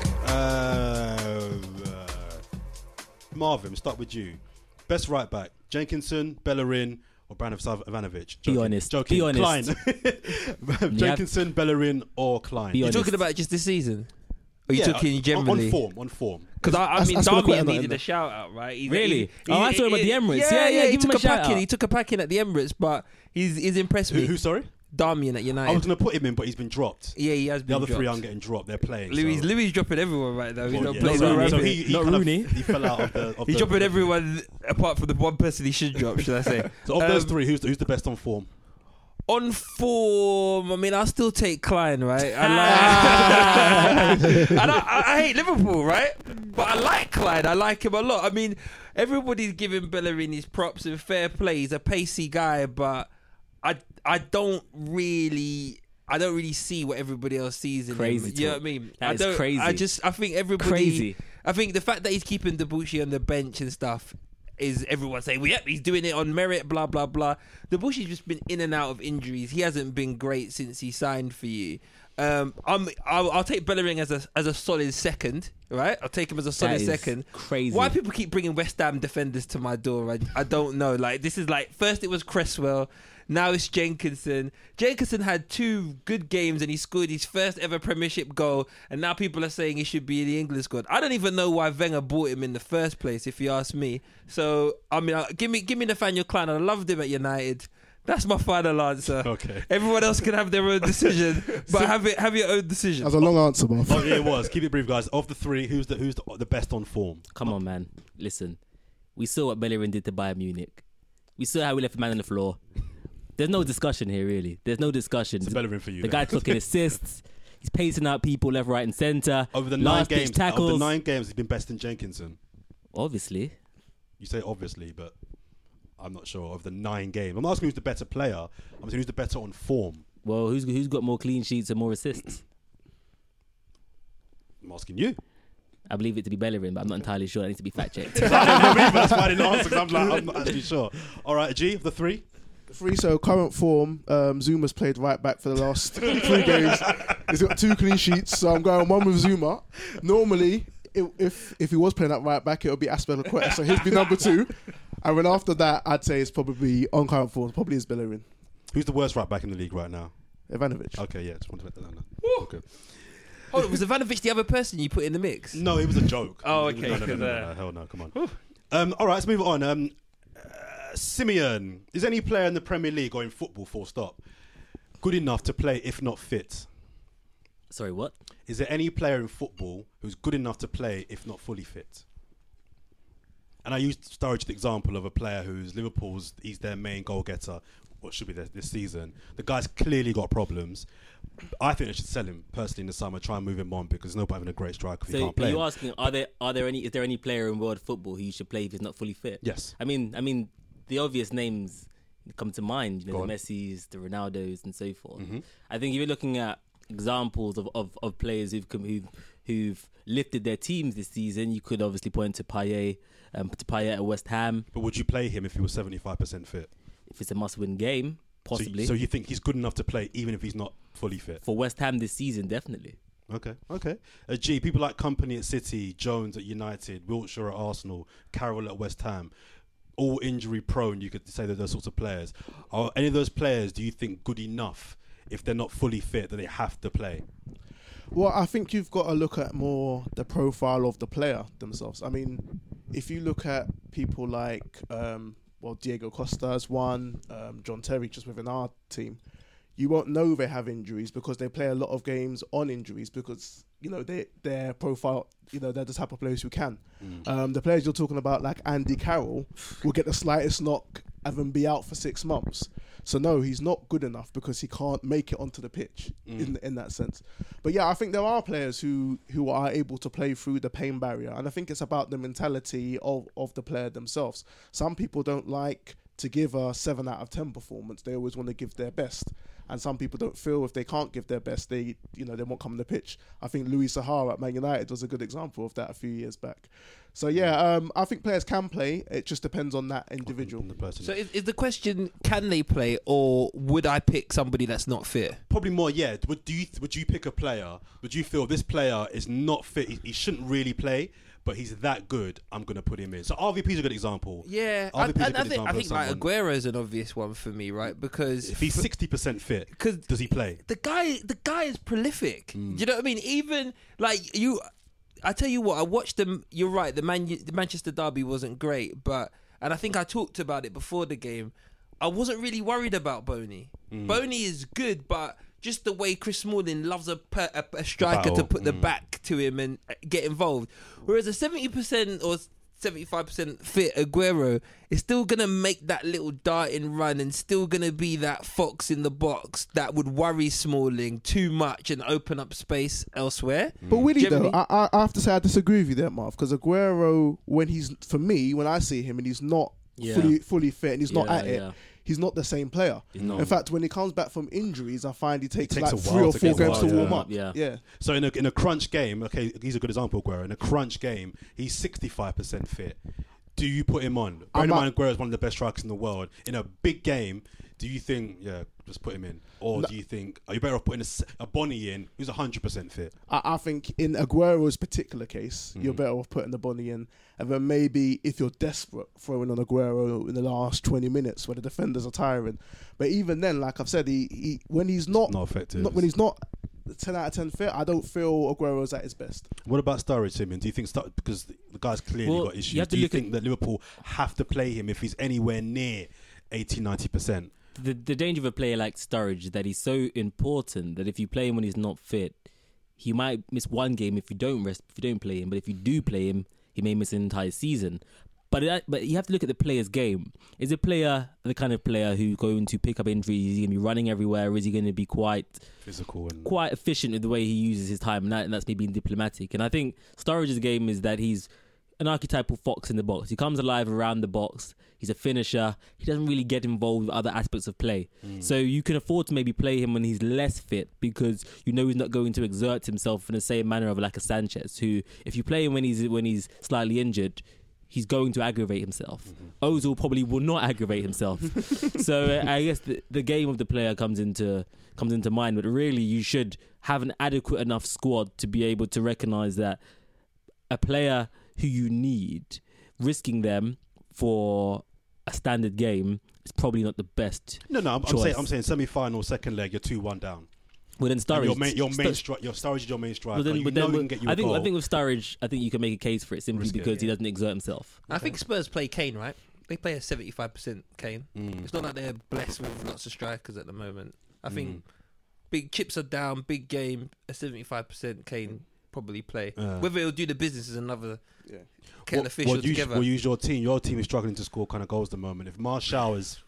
Marvin, start with you. Best right back: Jenkinson, Bellerin, or Brandon Ivanovic? Be honest. Joking. Be honest. Klein. Jenkinson, Bellerin, or Klein? Be You're honest. talking about just this season? Or are you Yeah, talking generally? On form. Because I mean, that's what Darmian I'm needed at. a shout out, right? Really? I saw him at the Emirates. Yeah, he give him took a a shout pack in. out. He took a pack in at the Emirates, but he's impressed me. Who, sorry? Darmian at I United. was going to put him in, but he's been dropped. Yeah, he has The been other three dropped. aren't getting dropped. They're playing. Louis dropping everyone right now. He's Well, not yeah. playing So- no so rugby. he Not kind of- Rooney. He fell out of the. He's dropping everyone apart from the one person he should drop, should I say? So of those three, who's the best on form? On form, I mean, I'll still take Klein, right? I like, and I hate Liverpool, right? But I like Klein. I like him a lot. I mean, everybody's giving Bellerin his props and fair play. He's a pacey guy, but I don't really see what everybody else sees in Crazy him. You know talk. what I mean? That is crazy. I think everybody. Crazy. I think the fact that he's keeping Debuchy on the bench and stuff is everyone saying, well, yep, he's doing it on merit, blah, blah, blah. Debuchy's just been in and out of injuries. He hasn't been great since he signed for you. I'll take Bellerin as a solid second, right? I'll take him as a solid That is second. crazy. Why people keep bringing West Ham defenders to my door, I don't know. Like, this is like, first it was Cresswell, now it's Jenkinson. Jenkinson had 2 good games and he scored his first ever Premiership goal, and now people are saying he should be in the England squad. I don't even know why Wenger bought him in the first place, if you ask me. So, I mean, give me Nathaniel Klein. I loved him at United. That's my final answer. Okay. Everyone else can have their own decision, but have your own decision. That was a long answer, Bob. Oh yeah, it was. Keep it brief, guys. Of the three, who's the best on form? Come on, man. Listen, we saw what Bellerin did to Bayern Munich. We saw how we left the man on the floor. There's no discussion here, really. There's no discussion. It's Bellerin for you. The then. guy's clocking assists. He's pacing out people left, right, and centre. Over the Last 9 ditch games, tackles. he's been best than Jenkinson. Obviously. You say obviously, but I'm not sure. Of the 9 games, I'm not asking who's the better player. I'm saying who's the better on form. Well, who's got more clean sheets and more assists? I'm asking you. I believe it to be Bellerin, but I'm not entirely sure. That needs to be fact checked. That's why I didn't answer, 'cause I'm not actually sure. All right, G, of the 3. Three, so current form, Zuma's played right back for the last 3 games. He's got 2 clean sheets, so I'm going one with Zuma. Normally, if he was playing at right back, it would be Azpilicueta, so he'd be number 2. And then after that, I'd say it's probably on current form, probably is Bellerin. Who's the worst right back in the league right now? Ivanovic. Okay, yeah, just wanted to let that know. Okay. Hold on, was Ivanovic the other person you put in the mix? No, it was a joke. Oh, okay, No, hell no, come on. All right, let's move on. Simeon, is any player in the Premier League or in football, full stop, good enough to play if not fit? Sorry, what? Is there any player in football who's good enough to play if not fully fit? And I used Sturridge example of a player who's he's their main goal getter, what should be this season. The guy's clearly got problems. I think they should sell him personally in the summer, try and move him on, because there's no point having a great striker if he So can't are play. you asking, is there any player in world football who you should play if he's not fully fit? Yes. I mean, the obvious names come to mind, Go the on. Messis, the Ronaldos, and so forth. Mhm. I think if you're looking at examples of players who've lifted their teams this season, you could obviously point to Payet at West Ham. But would you play him if he was 75% fit? If it's a must-win game, possibly. So you think he's good enough to play even if he's not fully fit? For West Ham this season, definitely. Okay. G, people like Company at City, Jones at United, Wiltshire at Arsenal, Carroll at West Ham, all injury prone, you could say that those sorts of players. Are any of those players, do you think, good enough if they're not fully fit that they have to play? Well, I think you've got to look at more the profile of the player themselves. I mean, if you look at people like, Diego Costa is one, John Terry just within our team, you won't know they have injuries because they play a lot of games on injuries because, their profile, they're the type of players who can. The players you're talking about, like Andy Carroll, will get the slightest knock and then be out for 6 months. So no, he's not good enough because he can't make it onto the pitch in that sense. But yeah, I think there are players who are able to play through the pain barrier, and I think it's about the mentality of the player themselves. Some people don't like to give a 7 out of 10 performance. They always want to give their best. And some people don't feel if they can't give their best, they won't come on the pitch. I think Luis Sahara at Man United was a good example of that a few years back. So yeah, I think players can play. It just depends on that individual. On the person. So is the question, can they play, or would I pick somebody that's not fit? Probably more, yeah. Would you pick a player? Would you feel this player is not fit? He shouldn't really play, but he's that good, I'm going to put him in. So RVP's a good example. Yeah, RVP's a good I example of think like someone- Aguero's an obvious one for me, right? Because If he's 60% fit, does he play? the guy is prolific. Mm. Do you know what I mean? Even like you, I tell you what, I watched them. You're right. The Manchester derby wasn't great, and I think I talked about it before the game. I wasn't really worried about Boney. Boney is good, but just the way Chris Smalling loves a striker to put the back to him and get involved. Whereas a 70% or 75% fit Aguero is still going to make that little darting run and still going to be that fox in the box that would worry Smalling too much and open up space elsewhere. But Willie, Generally- though, I have to say I disagree with you there, Marv, because Aguero, when I see him and he's not fully fit and he's not at it, he's not the same player. In fact, when he comes back from injuries, I find he takes takes like a 3 while or to 4 get games to well, warm yeah. up. Yeah. So in a crunch game, okay, he's a good example, Aguero. In a crunch game, he's 65% fit. Do you put him on? Bearing in mind, Aguero is one of the best strikers in the world. In a big game, do you think, just put him in? Or do you think, are you better off putting a Bonnie in who's 100% fit? I think in Aguero's particular case, you're better off putting the Bonnie in, and then maybe if you're desperate, throwing on Aguero in the last 20 minutes where the defenders are tiring. But even then, like I've said, he when he's not effective. when he's not 10 out of 10 fit, I don't feel Aguero's at his best. What about Sturridge, Simon? Do you think because the guy's clearly got issues? Do you think that Liverpool have to play him if he's anywhere near 80-90%? The danger of a player like Sturridge is that he's so important that if you play him when he's not fit, he might miss one game if you don't play him. But if you do play him, he may miss an entire season. But you have to look at the player's game. Is a player the kind of player who's going to pick up injuries? Is he going to be running everywhere? Or is he going to be quite physical and quite efficient with the way he uses his time? And that's me being diplomatic. And I think Sturridge's game is that he's an archetypal fox in the box. He comes alive around the box. He's a finisher. He doesn't really get involved with other aspects of play. So you can afford to maybe play him when he's less fit because you know he's not going to exert himself in the same manner of like a Sanchez, who, if you play him when he's slightly injured, he's going to aggravate himself. Ozil probably will not aggravate himself. So I guess the game of the player comes into mind. But really, you should have an adequate enough squad to be able to recognise that a player who you need, risking them for a standard game is probably not the best. I'm saying semi-final, second leg, you're 2-1 down. Well, then Sturridge, Sturridge is your main striker. Well, he can get you a goal. I think with Sturridge, I think you can make a case for it simply because he doesn't exert himself. I think Spurs play Kane, right? They play a 75% Kane. It's not like they're blessed with lots of strikers at the moment. I think big chips are down, big game, a 75% Kane probably play. Whether he'll do the business is another kettle of fish altogether. We'll use your team. Your team is struggling to score kind of goals at the moment. If Martial is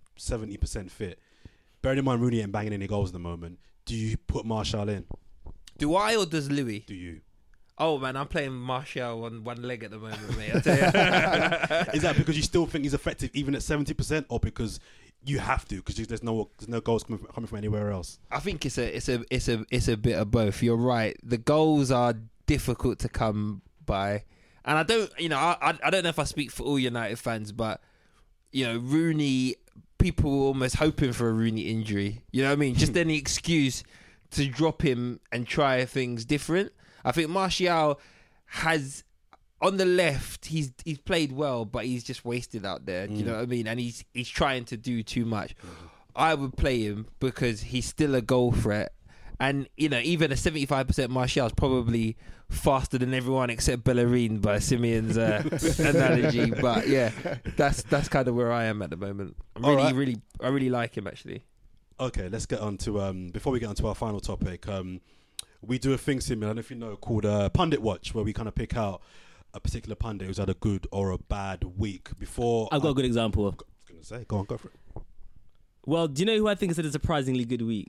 70% fit, bearing in mind Rooney ain't banging any goals at the moment, do you put Martial in? Do I or does Louis? Do you? Oh man, I'm playing Martial on one leg at the moment, mate. I tell you. Is that because you still think he's effective even at 70%, or because you have to because there's no goals coming from anywhere else? I think it's a bit of both. You're right. The goals are difficult to come by, and I don't know if I speak for all United fans, but Rooney, people were almost hoping for a Rooney injury. You know what I mean? Just any excuse to drop him and try things different. I think Martial has, on the left, he's played well, but he's just wasted out there. Do you know what I mean? And he's trying to do too much. I would play him because he's still a goal threat. And, even a 75% Martial is probably faster than everyone except Bellerin by Simeon's analogy. But yeah, that's kind of where I am at the moment. I really like him actually. Okay, let's get on to before we get on to our final topic. We do a thing, Simeon, I don't know if you know, called Pundit Watch, where we kind of pick out a particular pundit who's had a good or a bad week. I've got a good example. I was going to say, go for it. Well, do you know who I think has had a surprisingly good week?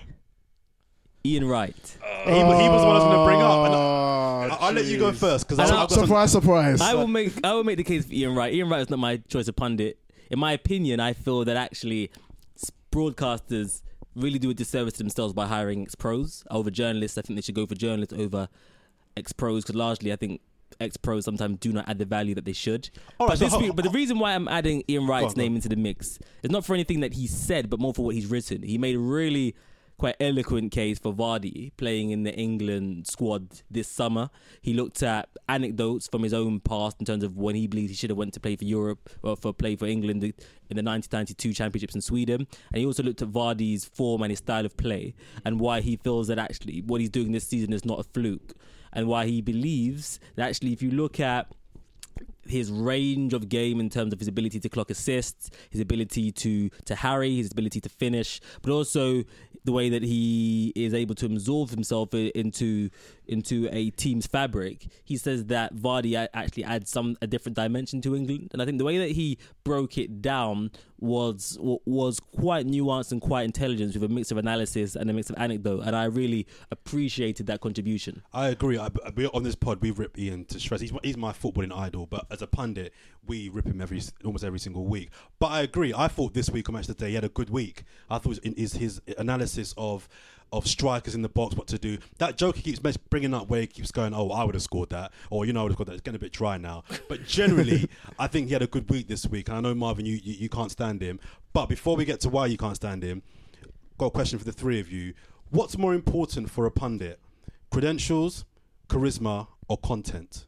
Ian Wright. He was the one I was going to bring up. I'll let you go first because surprise. I will make the case for Ian Wright. Ian Wright is not my choice of pundit. In my opinion, I feel that actually broadcasters really do a disservice to themselves by hiring ex-pros over journalists. I think they should go for journalists over ex-pros because largely I think ex-pros sometimes do not add the value that they should. But the reason why I'm adding Ian Wright's name into the mix is not for anything that he said, but more for what he's written. He made a really quite eloquent case for Vardy playing in the England squad this summer. He looked at anecdotes from his own past in terms of when he believes he should have went to play for Europe or play for England in the 1992 championships in Sweden. And he also looked at Vardy's form and his style of play and why he feels that actually what he's doing this season is not a fluke, and why he believes that actually if you look at his range of game in terms of his ability to clock assists, his ability to harry, his ability to finish, but also the way that he is able to absorb himself into a team's fabric. He says that Vardy actually adds a different dimension to England, and I think the way that he broke it down was quite nuanced and quite intelligent, with a mix of analysis and a mix of anecdote, and I really appreciated that contribution. I agree. On this pod, we rip Ian to shreds. He's my footballing idol, but as a pundit, we rip him almost every single week. But I agree. I thought this week on Match of the Day, he had a good week. I thought his analysis of strikers in the box, what to do. That joke he keeps bringing up where he keeps going, oh, I would have scored that, or I would have scored that. It's getting a bit dry now. But generally, I think he had a good week this week. And I know, Marvin, you can't stand him. But before we get to why you can't stand him, got a question for the three of you. What's more important for a pundit? Credentials, charisma, or content?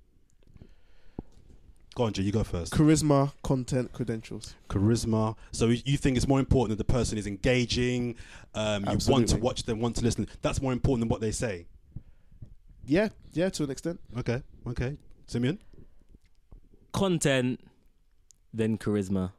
Go on, Jay, you go first. Charisma, content, credentials. Charisma. So you think it's more important that the person is engaging, you want to watch them, want to listen. That's more important than what they say? Yeah, to an extent. Okay. Simeon? Content, then charisma.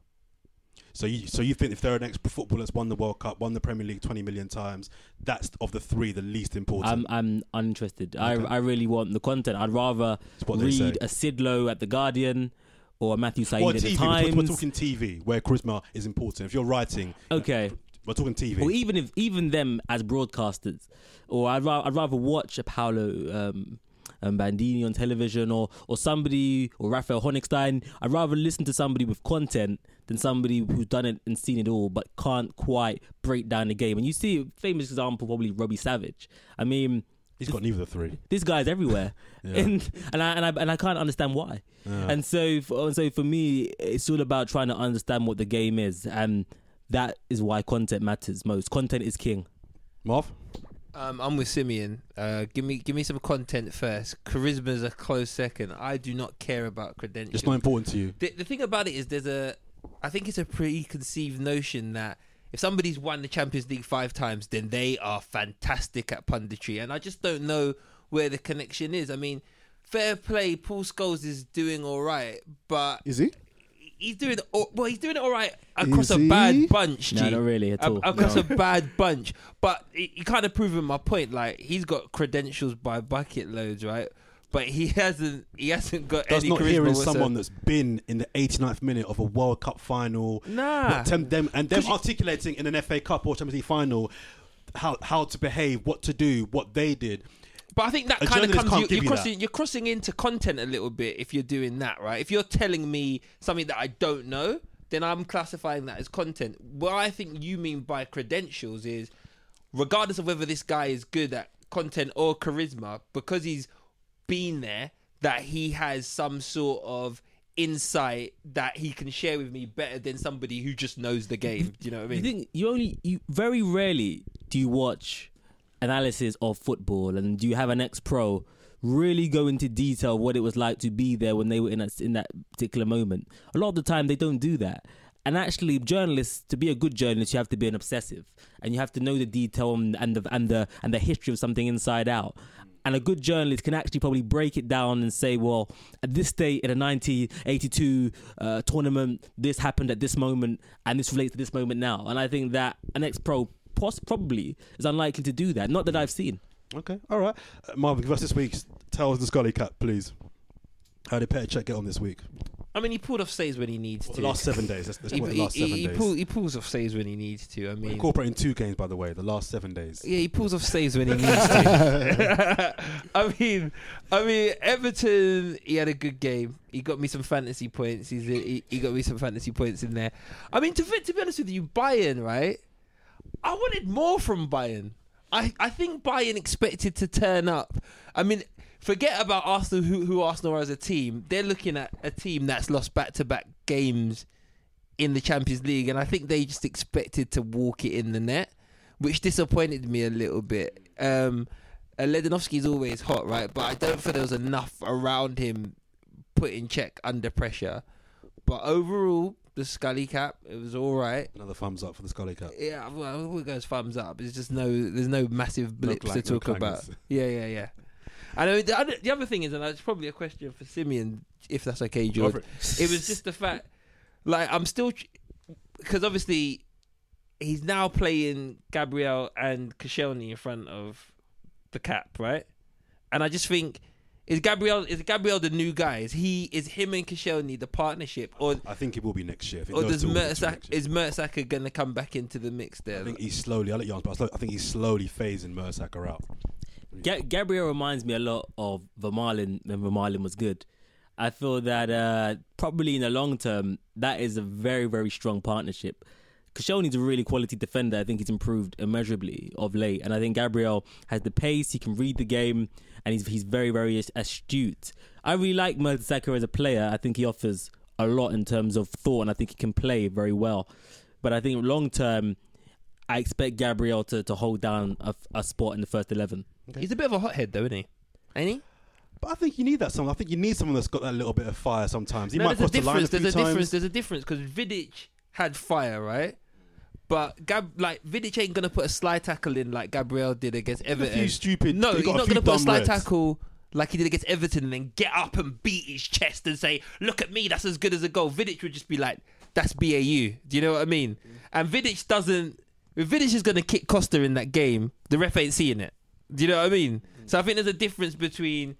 So you think if there are an ex-footballer that's won the World Cup, won the Premier League 20 million times, that's of the three the least important? I'm uninterested. Okay. I really want the content. I'd rather read a Sidlow at The Guardian or a Matthew Said at The Times. We're talking TV, where charisma is important. If you're writing... Okay. We're talking TV. Or even them as broadcasters. Or I'd rather watch a Paolo... Bandini on television or somebody, or Raphael Honigstein. I'd rather listen to somebody with content than somebody who's done it and seen it all but can't quite break down the game. And you see a famous example, probably Robbie Savage. I mean, he's got neither of the three. This guy's everywhere. Yeah. and I can't understand why. Yeah. And so for me, it's all about trying to understand what the game is, and that is why content matters most. Content is king. Marv? I'm with Simeon. Give me some content first. Charisma's a close second. I do not care about credentials. It's not important to you. The thing about it is I think it's a preconceived notion that if somebody's won the Champions League 5 times, then they are fantastic at punditry. And I just don't know where the connection is. I mean, fair play, Paul Scholes is doing all right, but... Is he? He's doing it all right across a bad bunch. G. No, not really at all. Across a bad bunch, but he kind of proven my point. Like, he's got credentials by bucket loads, right? But he hasn't got any charisma. Not hearing whatsoever. Someone that's been in the 89th minute of a World Cup final, them articulating in an FA Cup or Champions League final how to behave, what to do, what they did. But I think that kind of comes. You're crossing into content a little bit if you're doing that, right? If you're telling me something that I don't know, then I'm classifying that as content. What I think you mean by credentials is, regardless of whether this guy is good at content or charisma, because he's been there, that he has some sort of insight that he can share with me better than somebody who just knows the game. Do you know what I mean? You very rarely do you watch analysis of football, and do you have an ex-pro really go into detail what it was like to be there when they were in that particular moment? A lot of the time they don't do that. And actually, journalists, to be a good journalist, you have to be an obsessive, and you have to know the detail and the history of something inside out. And a good journalist can actually probably break it down and say, well, at this date in a 1982 tournament, this happened at this moment, and this relates to this moment now. And I think that an ex-pro probably is unlikely to do that. Not that I've seen. Okay, all right. Marvin, give us this week's Tales of the Scully Cat, please. How did Petr Cech get on this week? I mean, he pulled off saves when he needs to. The last 7 days. Let's call it the last 7 days. He pulls off saves when he needs to. I mean, we're incorporating 2 games, by the way. The last 7 days. Yeah, he pulls off saves when he needs to. I mean, Everton. He had a good game. He got me some fantasy points. He got me some fantasy points in there. I mean, to be honest with you, Bayern, right? I wanted more from Bayern. I think Bayern expected to turn up. I mean, forget about Arsenal, who Arsenal are as a team. They're looking at a team that's lost back-to-back games in the Champions League, and I think they just expected to walk it in the net. which disappointed me a little bit. Ledinovsky's always hot, right? But I don't think there was enough around him putting Czech under pressure. But overall, the Scully cap, it was all right. Another thumbs up for the Scully cap. Yeah, well, it goes thumbs up. There's no massive blips to talk about. Yeah. I know the other thing is, and it's probably a question for Simeon, if that's okay, George. It was just the fact, like, I'm still, because obviously he's now playing Gabriel and Koscielny in front of the cap, right? And I just think, is Gabriel the new guy? Is him and Koscielny the partnership, or I think it will be next year. Or is Mertesacker going to come back into the mix there? I think he's slowly. I'll let you answer, but I think he's slowly phasing Mertesacker out. Gabriel reminds me a lot of Vermaelen when Vermaelen was good. I feel that probably in the long term, that is a very, very strong partnership. Koscielny's a really quality defender. I think he's improved immeasurably of late. And I think Gabriel has the pace, he can read the game, and he's very, very astute. I really like Mertesacker as a player. I think he offers a lot in terms of thought, and I think he can play very well. But I think long term, I expect Gabriel to hold down a spot in the first 11. Okay. He's a bit of a hothead, though, isn't he? Ain't he? But I think you need that someone. I think you need someone that's got that little bit of fire sometimes. He might cross the line a few times. There's a difference because Vidic had fire, right? But Vidic ain't gonna put a slide tackle in like Gabriel did against Everton. A few stupid. No, he's not gonna put a slide tackle like he did against Everton and then get up and beat his chest and say, "Look at me, that's as good as a goal." Vidic would just be like, "That's BAU." Do you know what I mean? And Vidic doesn't. If Vidic is gonna kick Costa in that game, the ref ain't seeing it. Do you know what I mean? So I think there's a difference between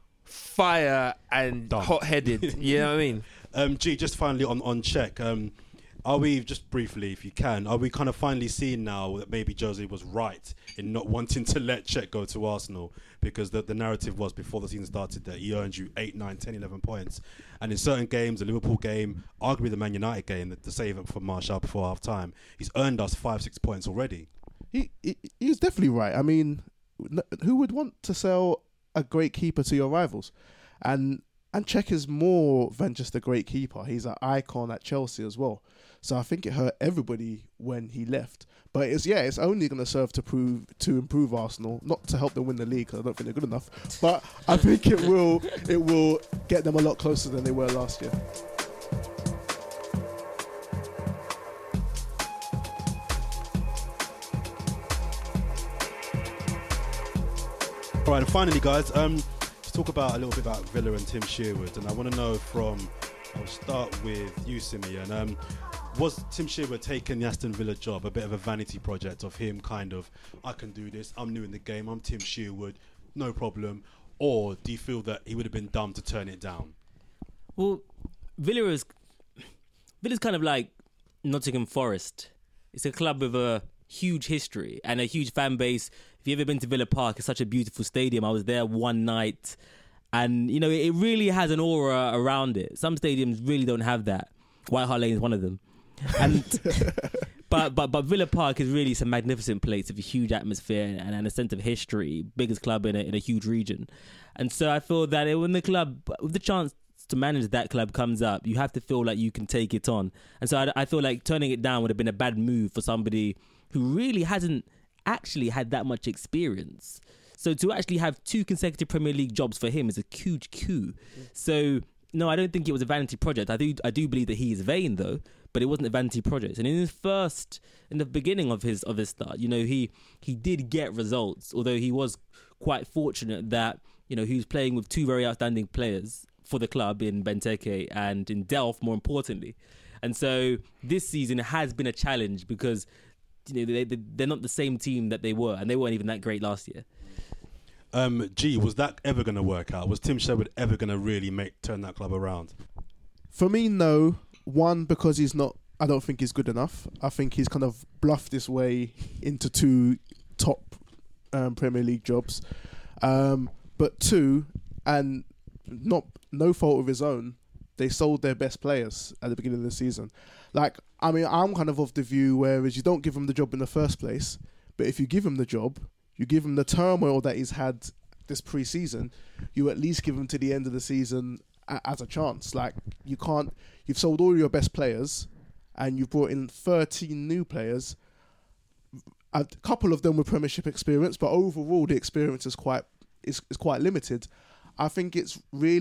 fire and hot-headed. You know what I mean? G, just finally on Czech. Are we, just briefly, if you can, are we kind of finally seeing now that maybe Jose was right in not wanting to let Czech go to Arsenal? Because the narrative was before the season started that he earned you 8, 9, 10, 11 points. And in certain games, the Liverpool game, arguably the Man United game, the save up from Martial before half-time, he's earned us 5, 6 points already. He's definitely right. I mean, who would want to sell a great keeper to your rivals? And Czech is more than just a great keeper. He's an icon at Chelsea as well. So I think it hurt everybody when he left. But it's only going to serve to improve Arsenal, not to help them win the league, because I don't think they're good enough. But I think it will get them a lot closer than they were last year. All right, and finally, guys, let's talk about a little bit about Villa and Tim Sherwood. And I want to know I'll start with you, Simeon. Was Tim Sherwood taking the Aston Villa job a bit of a vanity project of him kind of, I can do this, I'm new in the game, I'm Tim Sherwood, no problem? Or do you feel that he would have been dumb to turn it down? Well, Villa's kind of like Nottingham Forest. It's a club with a huge history and a huge fan base. If you've ever been to Villa Park, it's such a beautiful stadium. I was there one night and, you know, it really has an aura around it. Some stadiums really don't have that. White Hart Lane is one of them. And but Villa Park is really some magnificent place with a huge atmosphere and a sense of history. Biggest club in a huge region, and so I feel that when the club, with the chance to manage that club comes up, you have to feel like you can take it on. And so I feel like turning it down would have been a bad move for somebody who really hasn't actually had that much experience. So to actually have 2 consecutive Premier League jobs for him is a huge coup. So no, I don't think it was a vanity project. I do believe that he is vain though, but it wasn't a vanity project. And in the beginning of his start, you know, he did get results, although he was quite fortunate that, you know, he was playing with 2 very outstanding players for the club in Benteke and in Delph, more importantly. And so this season has been a challenge because, you know, they're not the same team that they were, and they weren't even that great last year. G, was that ever going to work out? Was Tim Sherwood ever going to really turn that club around? For me, no. One, because I don't think he's good enough. I think he's kind of bluffed his way into 2 top Premier League jobs. But 2, and no fault of his own, they sold their best players at the beginning of the season. Like, I mean, I'm kind of the view whereas you don't give him the job in the first place, but if you give him the job, you give him the turmoil that he's had this pre-season, you at least give him to the end of the season as a chance. Like, you've sold all your best players and you've brought in 13 new players. A couple of them with Premiership experience, but overall the experience is quite limited. I think these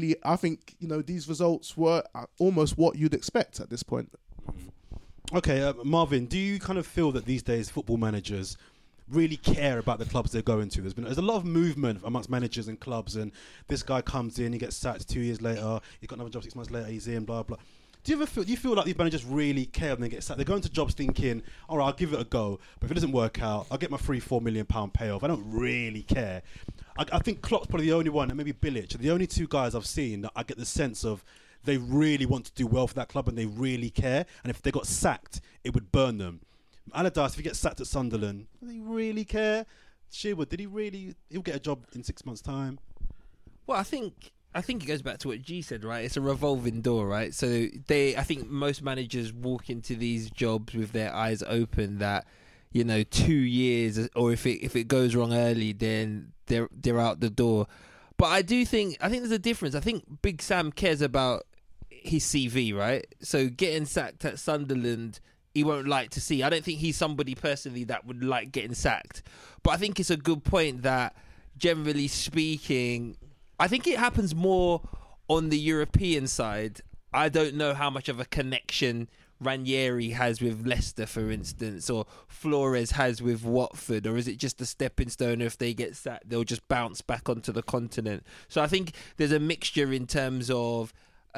results were almost what you'd expect at this point. Okay, Marvin, do you kind of feel that these days football managers really care about the clubs they're going to? There's a lot of movement amongst managers and clubs, and this guy comes in, he gets sacked 2 years later, he's got another job 6 months later, he's in, blah blah. Do you feel like these managers really care when they get sacked? They're going to jobs thinking, all right, I'll give it a go, but if it doesn't work out, I'll get my £3-4 million payoff. I don't really care. I think Klopp's probably the only one, and maybe Bilic, are the only two guys I've seen that I get the sense of they really want to do well for that club and they really care. And if they got sacked, it would burn them. Allardyce, if he gets sacked at Sunderland, do they really care? Sherwood, he'll get a job in 6 months' time? Well, I think it goes back to what G said, right? It's a revolving door, right? So I think most managers walk into these jobs with their eyes open that, 2 years, or if it goes wrong early, then they're out the door. But I think there's a difference. I think Big Sam cares about his CV, right? So getting sacked at Sunderland, he won't like to see. I don't think he's somebody personally that would like getting sacked. But I think it's a good point that, generally speaking, I think it happens more on the European side. I don't know how much of a connection Ranieri has with Leicester, for instance, or Flores has with Watford, or is it just a stepping stone? If they get sacked, they'll just bounce back onto the continent. So I think there's a mixture in terms of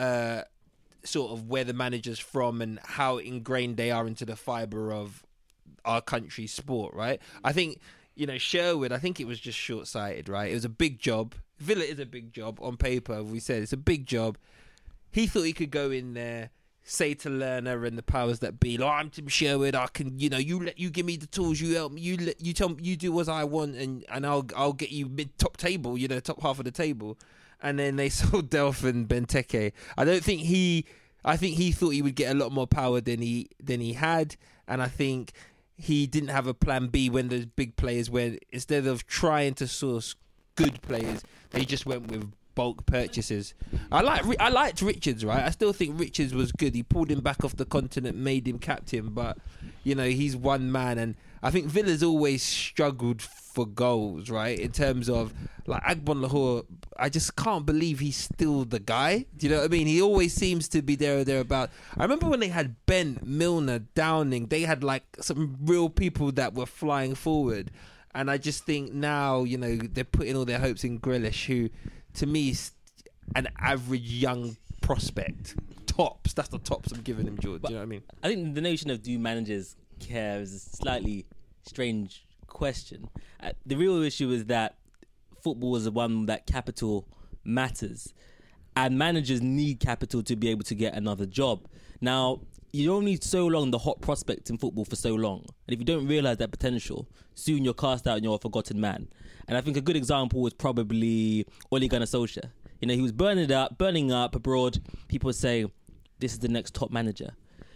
sort of where the manager's from and how ingrained they are into the fibre of our country's sport, right? I think, Sherwood, I think it was just short-sighted, right? It was a big job. Villa is a big job on paper. We said it's a big job. He thought he could go in there, say to Lerner and the powers that be, I'm Tim Sherwood. I can, you give me the tools, you help me, you tell me, you do as I want, and I'll get you top table, top half of the table. And then they sold Delph and Benteke. I think he thought he would get a lot more power than he had, and I think he didn't have a plan B when those big players went. Instead of trying to source good players, they just went with bulk purchases. I liked Richards, right? I still think Richards was good. He pulled him back off the continent, made him captain, but he's one man, and I think Villa's always struggled for goals, right? In terms of like Agbon Lahore, I just can't believe he's still the guy. Do you know what I mean? He always seems to be there or thereabout. I remember when they had Ben, Milner, Downing, they had like some real people that were flying forward. And I just think now, they're putting all their hopes in Grealish, who to me is an average young prospect. Tops. That's the tops I'm giving him, George. Do you know what I mean? I think the notion of do managers care is a slightly strange question. The real issue is that football is the one that capital matters, and managers need capital to be able to get another job. Now, you're only so long the hot prospect in football for so long, and if you don't realise that potential, soon you're cast out and you're a forgotten man. And I think a good example was probably Ole Gunnar Solskjaer. He was burning up abroad. People would say, this is the next top manager.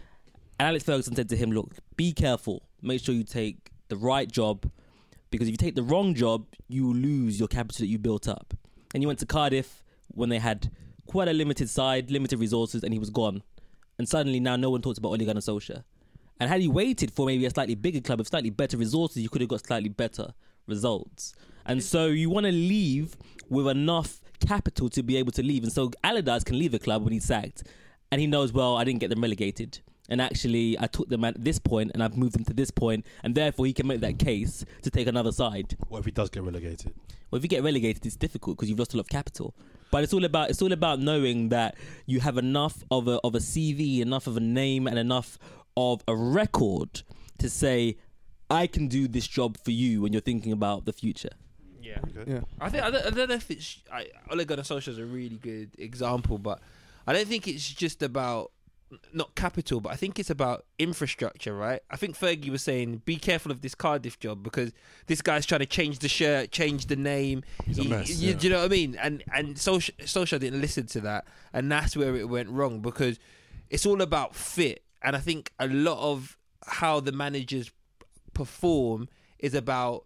And Alex Ferguson said to him, look, be careful. Make sure you take the right job, because if you take the wrong job, you will lose your capital that you built up. And he went to Cardiff when they had quite a limited side, limited resources, and he was gone. And suddenly now no one talks about Ole Gunnar Solskjaer. And had he waited for maybe a slightly bigger club with slightly better resources, you could have got slightly better results. And so you want to leave with enough capital to be able to leave. And so Allardyce can leave a club when he's sacked, and he knows, well, I didn't get them relegated. And actually, I took them at this point, and I've moved them to this point, and therefore he can make that case to take another side. What if he does get relegated? Well, if you get relegated, it's difficult because you've lost a lot of capital. But it's all about knowing that you have enough of a CV, enough of a name, and enough of a record to say, I can do this job for you when you're thinking about the future. Yeah. Okay. Yeah. I don't know if it's Ole Gunnar Solskjaer is a really good example, but I don't think it's just about not capital, but I think it's about infrastructure, right? I think Fergie was saying, be careful of this Cardiff job because this guy's trying to change the shirt, change the name. He's a mess. Do you know what I mean? And Solskjaer didn't listen to that, and that's where it went wrong, because it's all about fit. And I think a lot of how the managers perform is about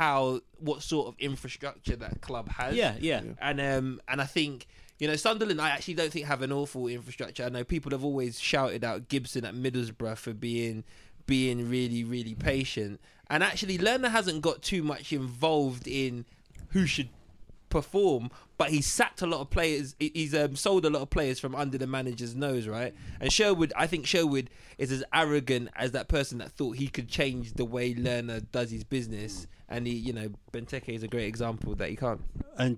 what sort of infrastructure that club has. Yeah. And I think, Sunderland, I actually don't think have an awful infrastructure. I know people have always shouted out Gibson at Middlesbrough for being being really, really patient. And actually, Lerner hasn't got too much involved in who should perform, but he's sacked a lot of players. He's sold a lot of players from under the manager's nose, right? And Sherwood, I think Sherwood is as arrogant as that person that thought he could change the way Lerner does his business. And Benteke is a great example that he can't. And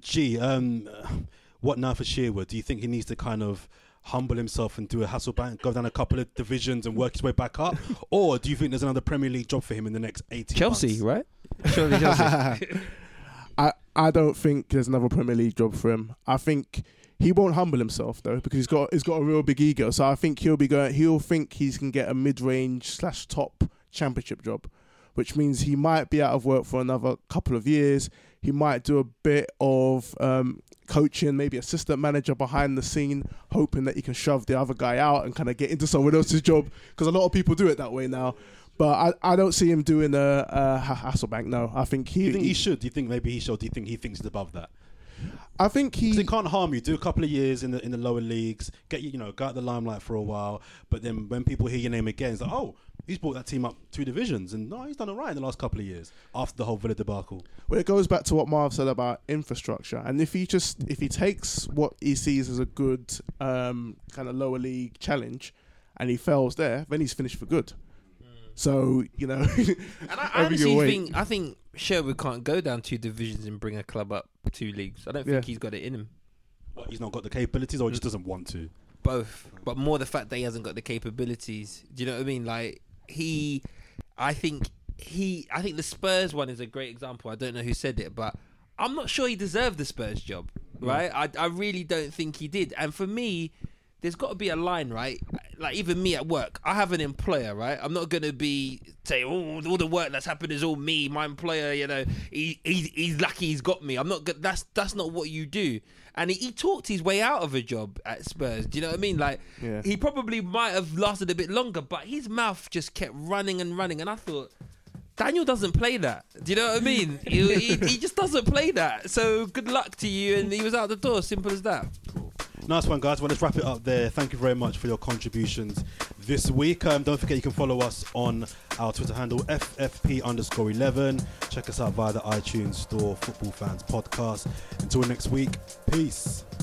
what now for Sherwood? Do you think he needs to kind of humble himself and do a Hasselbank, go down a couple of divisions and work his way back up? Or do you think there's another Premier League job for him in the next 18 Chelsea, months? right? Surely Chelsea. I don't think there's another Premier League job for him. I think he won't humble himself though, because he's got a real big ego. So I think he'll think he can get a mid-range / top championship job, which means he might be out of work for another couple of years. He might do a bit of coaching, maybe assistant manager behind the scene, hoping that he can shove the other guy out and kind of get into someone else's job, because a lot of people do it that way now. But I don't see him doing a Hasselbank. No, I think Do you think he should? Do you think maybe he should? Do you think he thinks he's above that? I think Because it can't harm you. Do a couple of years in the lower leagues, go out the limelight for a while. But then when people hear your name again, it's like, oh, he's brought that team up 2 divisions, and no, he's done it right in the last couple of years after the whole Villa debacle. Well, it goes back to what Marv said about infrastructure, and if he takes what he sees as a good kind of lower league challenge, and he fails there, then he's finished for good. So And I honestly think Sherwood can't go down 2 divisions and bring a club up 2 leagues. I don't think he's got it in him. What, he's not got the capabilities, or he just doesn't want to? Both, but more the fact that he hasn't got the capabilities. Do you know what I mean? Like I think the Spurs one is a great example. I don't know who said it, but I'm not sure he deserved the Spurs job, right? I really don't think he did. And for me, there's got to be a line, right? Like even me at work, I have an employer, right? I'm not gonna be saying, "Oh, all the work that's happened is all me." My employer, he's lucky he's got me. I'm not. That's not what you do. And he talked his way out of a job at Spurs. Do you know what I mean? Like he probably might have lasted a bit longer, but his mouth just kept running and running. And I thought, Daniel doesn't play that. Do you know what I mean? he just doesn't play that. So good luck to you. And he was out the door. Simple as that. Nice one, guys. Well, let's wrap it up there. Thank you very much for your contributions this week. Don't forget you can follow us on our Twitter handle, FFP_11. Check us out via the iTunes Store, Football Fans Podcast. Until next week, peace.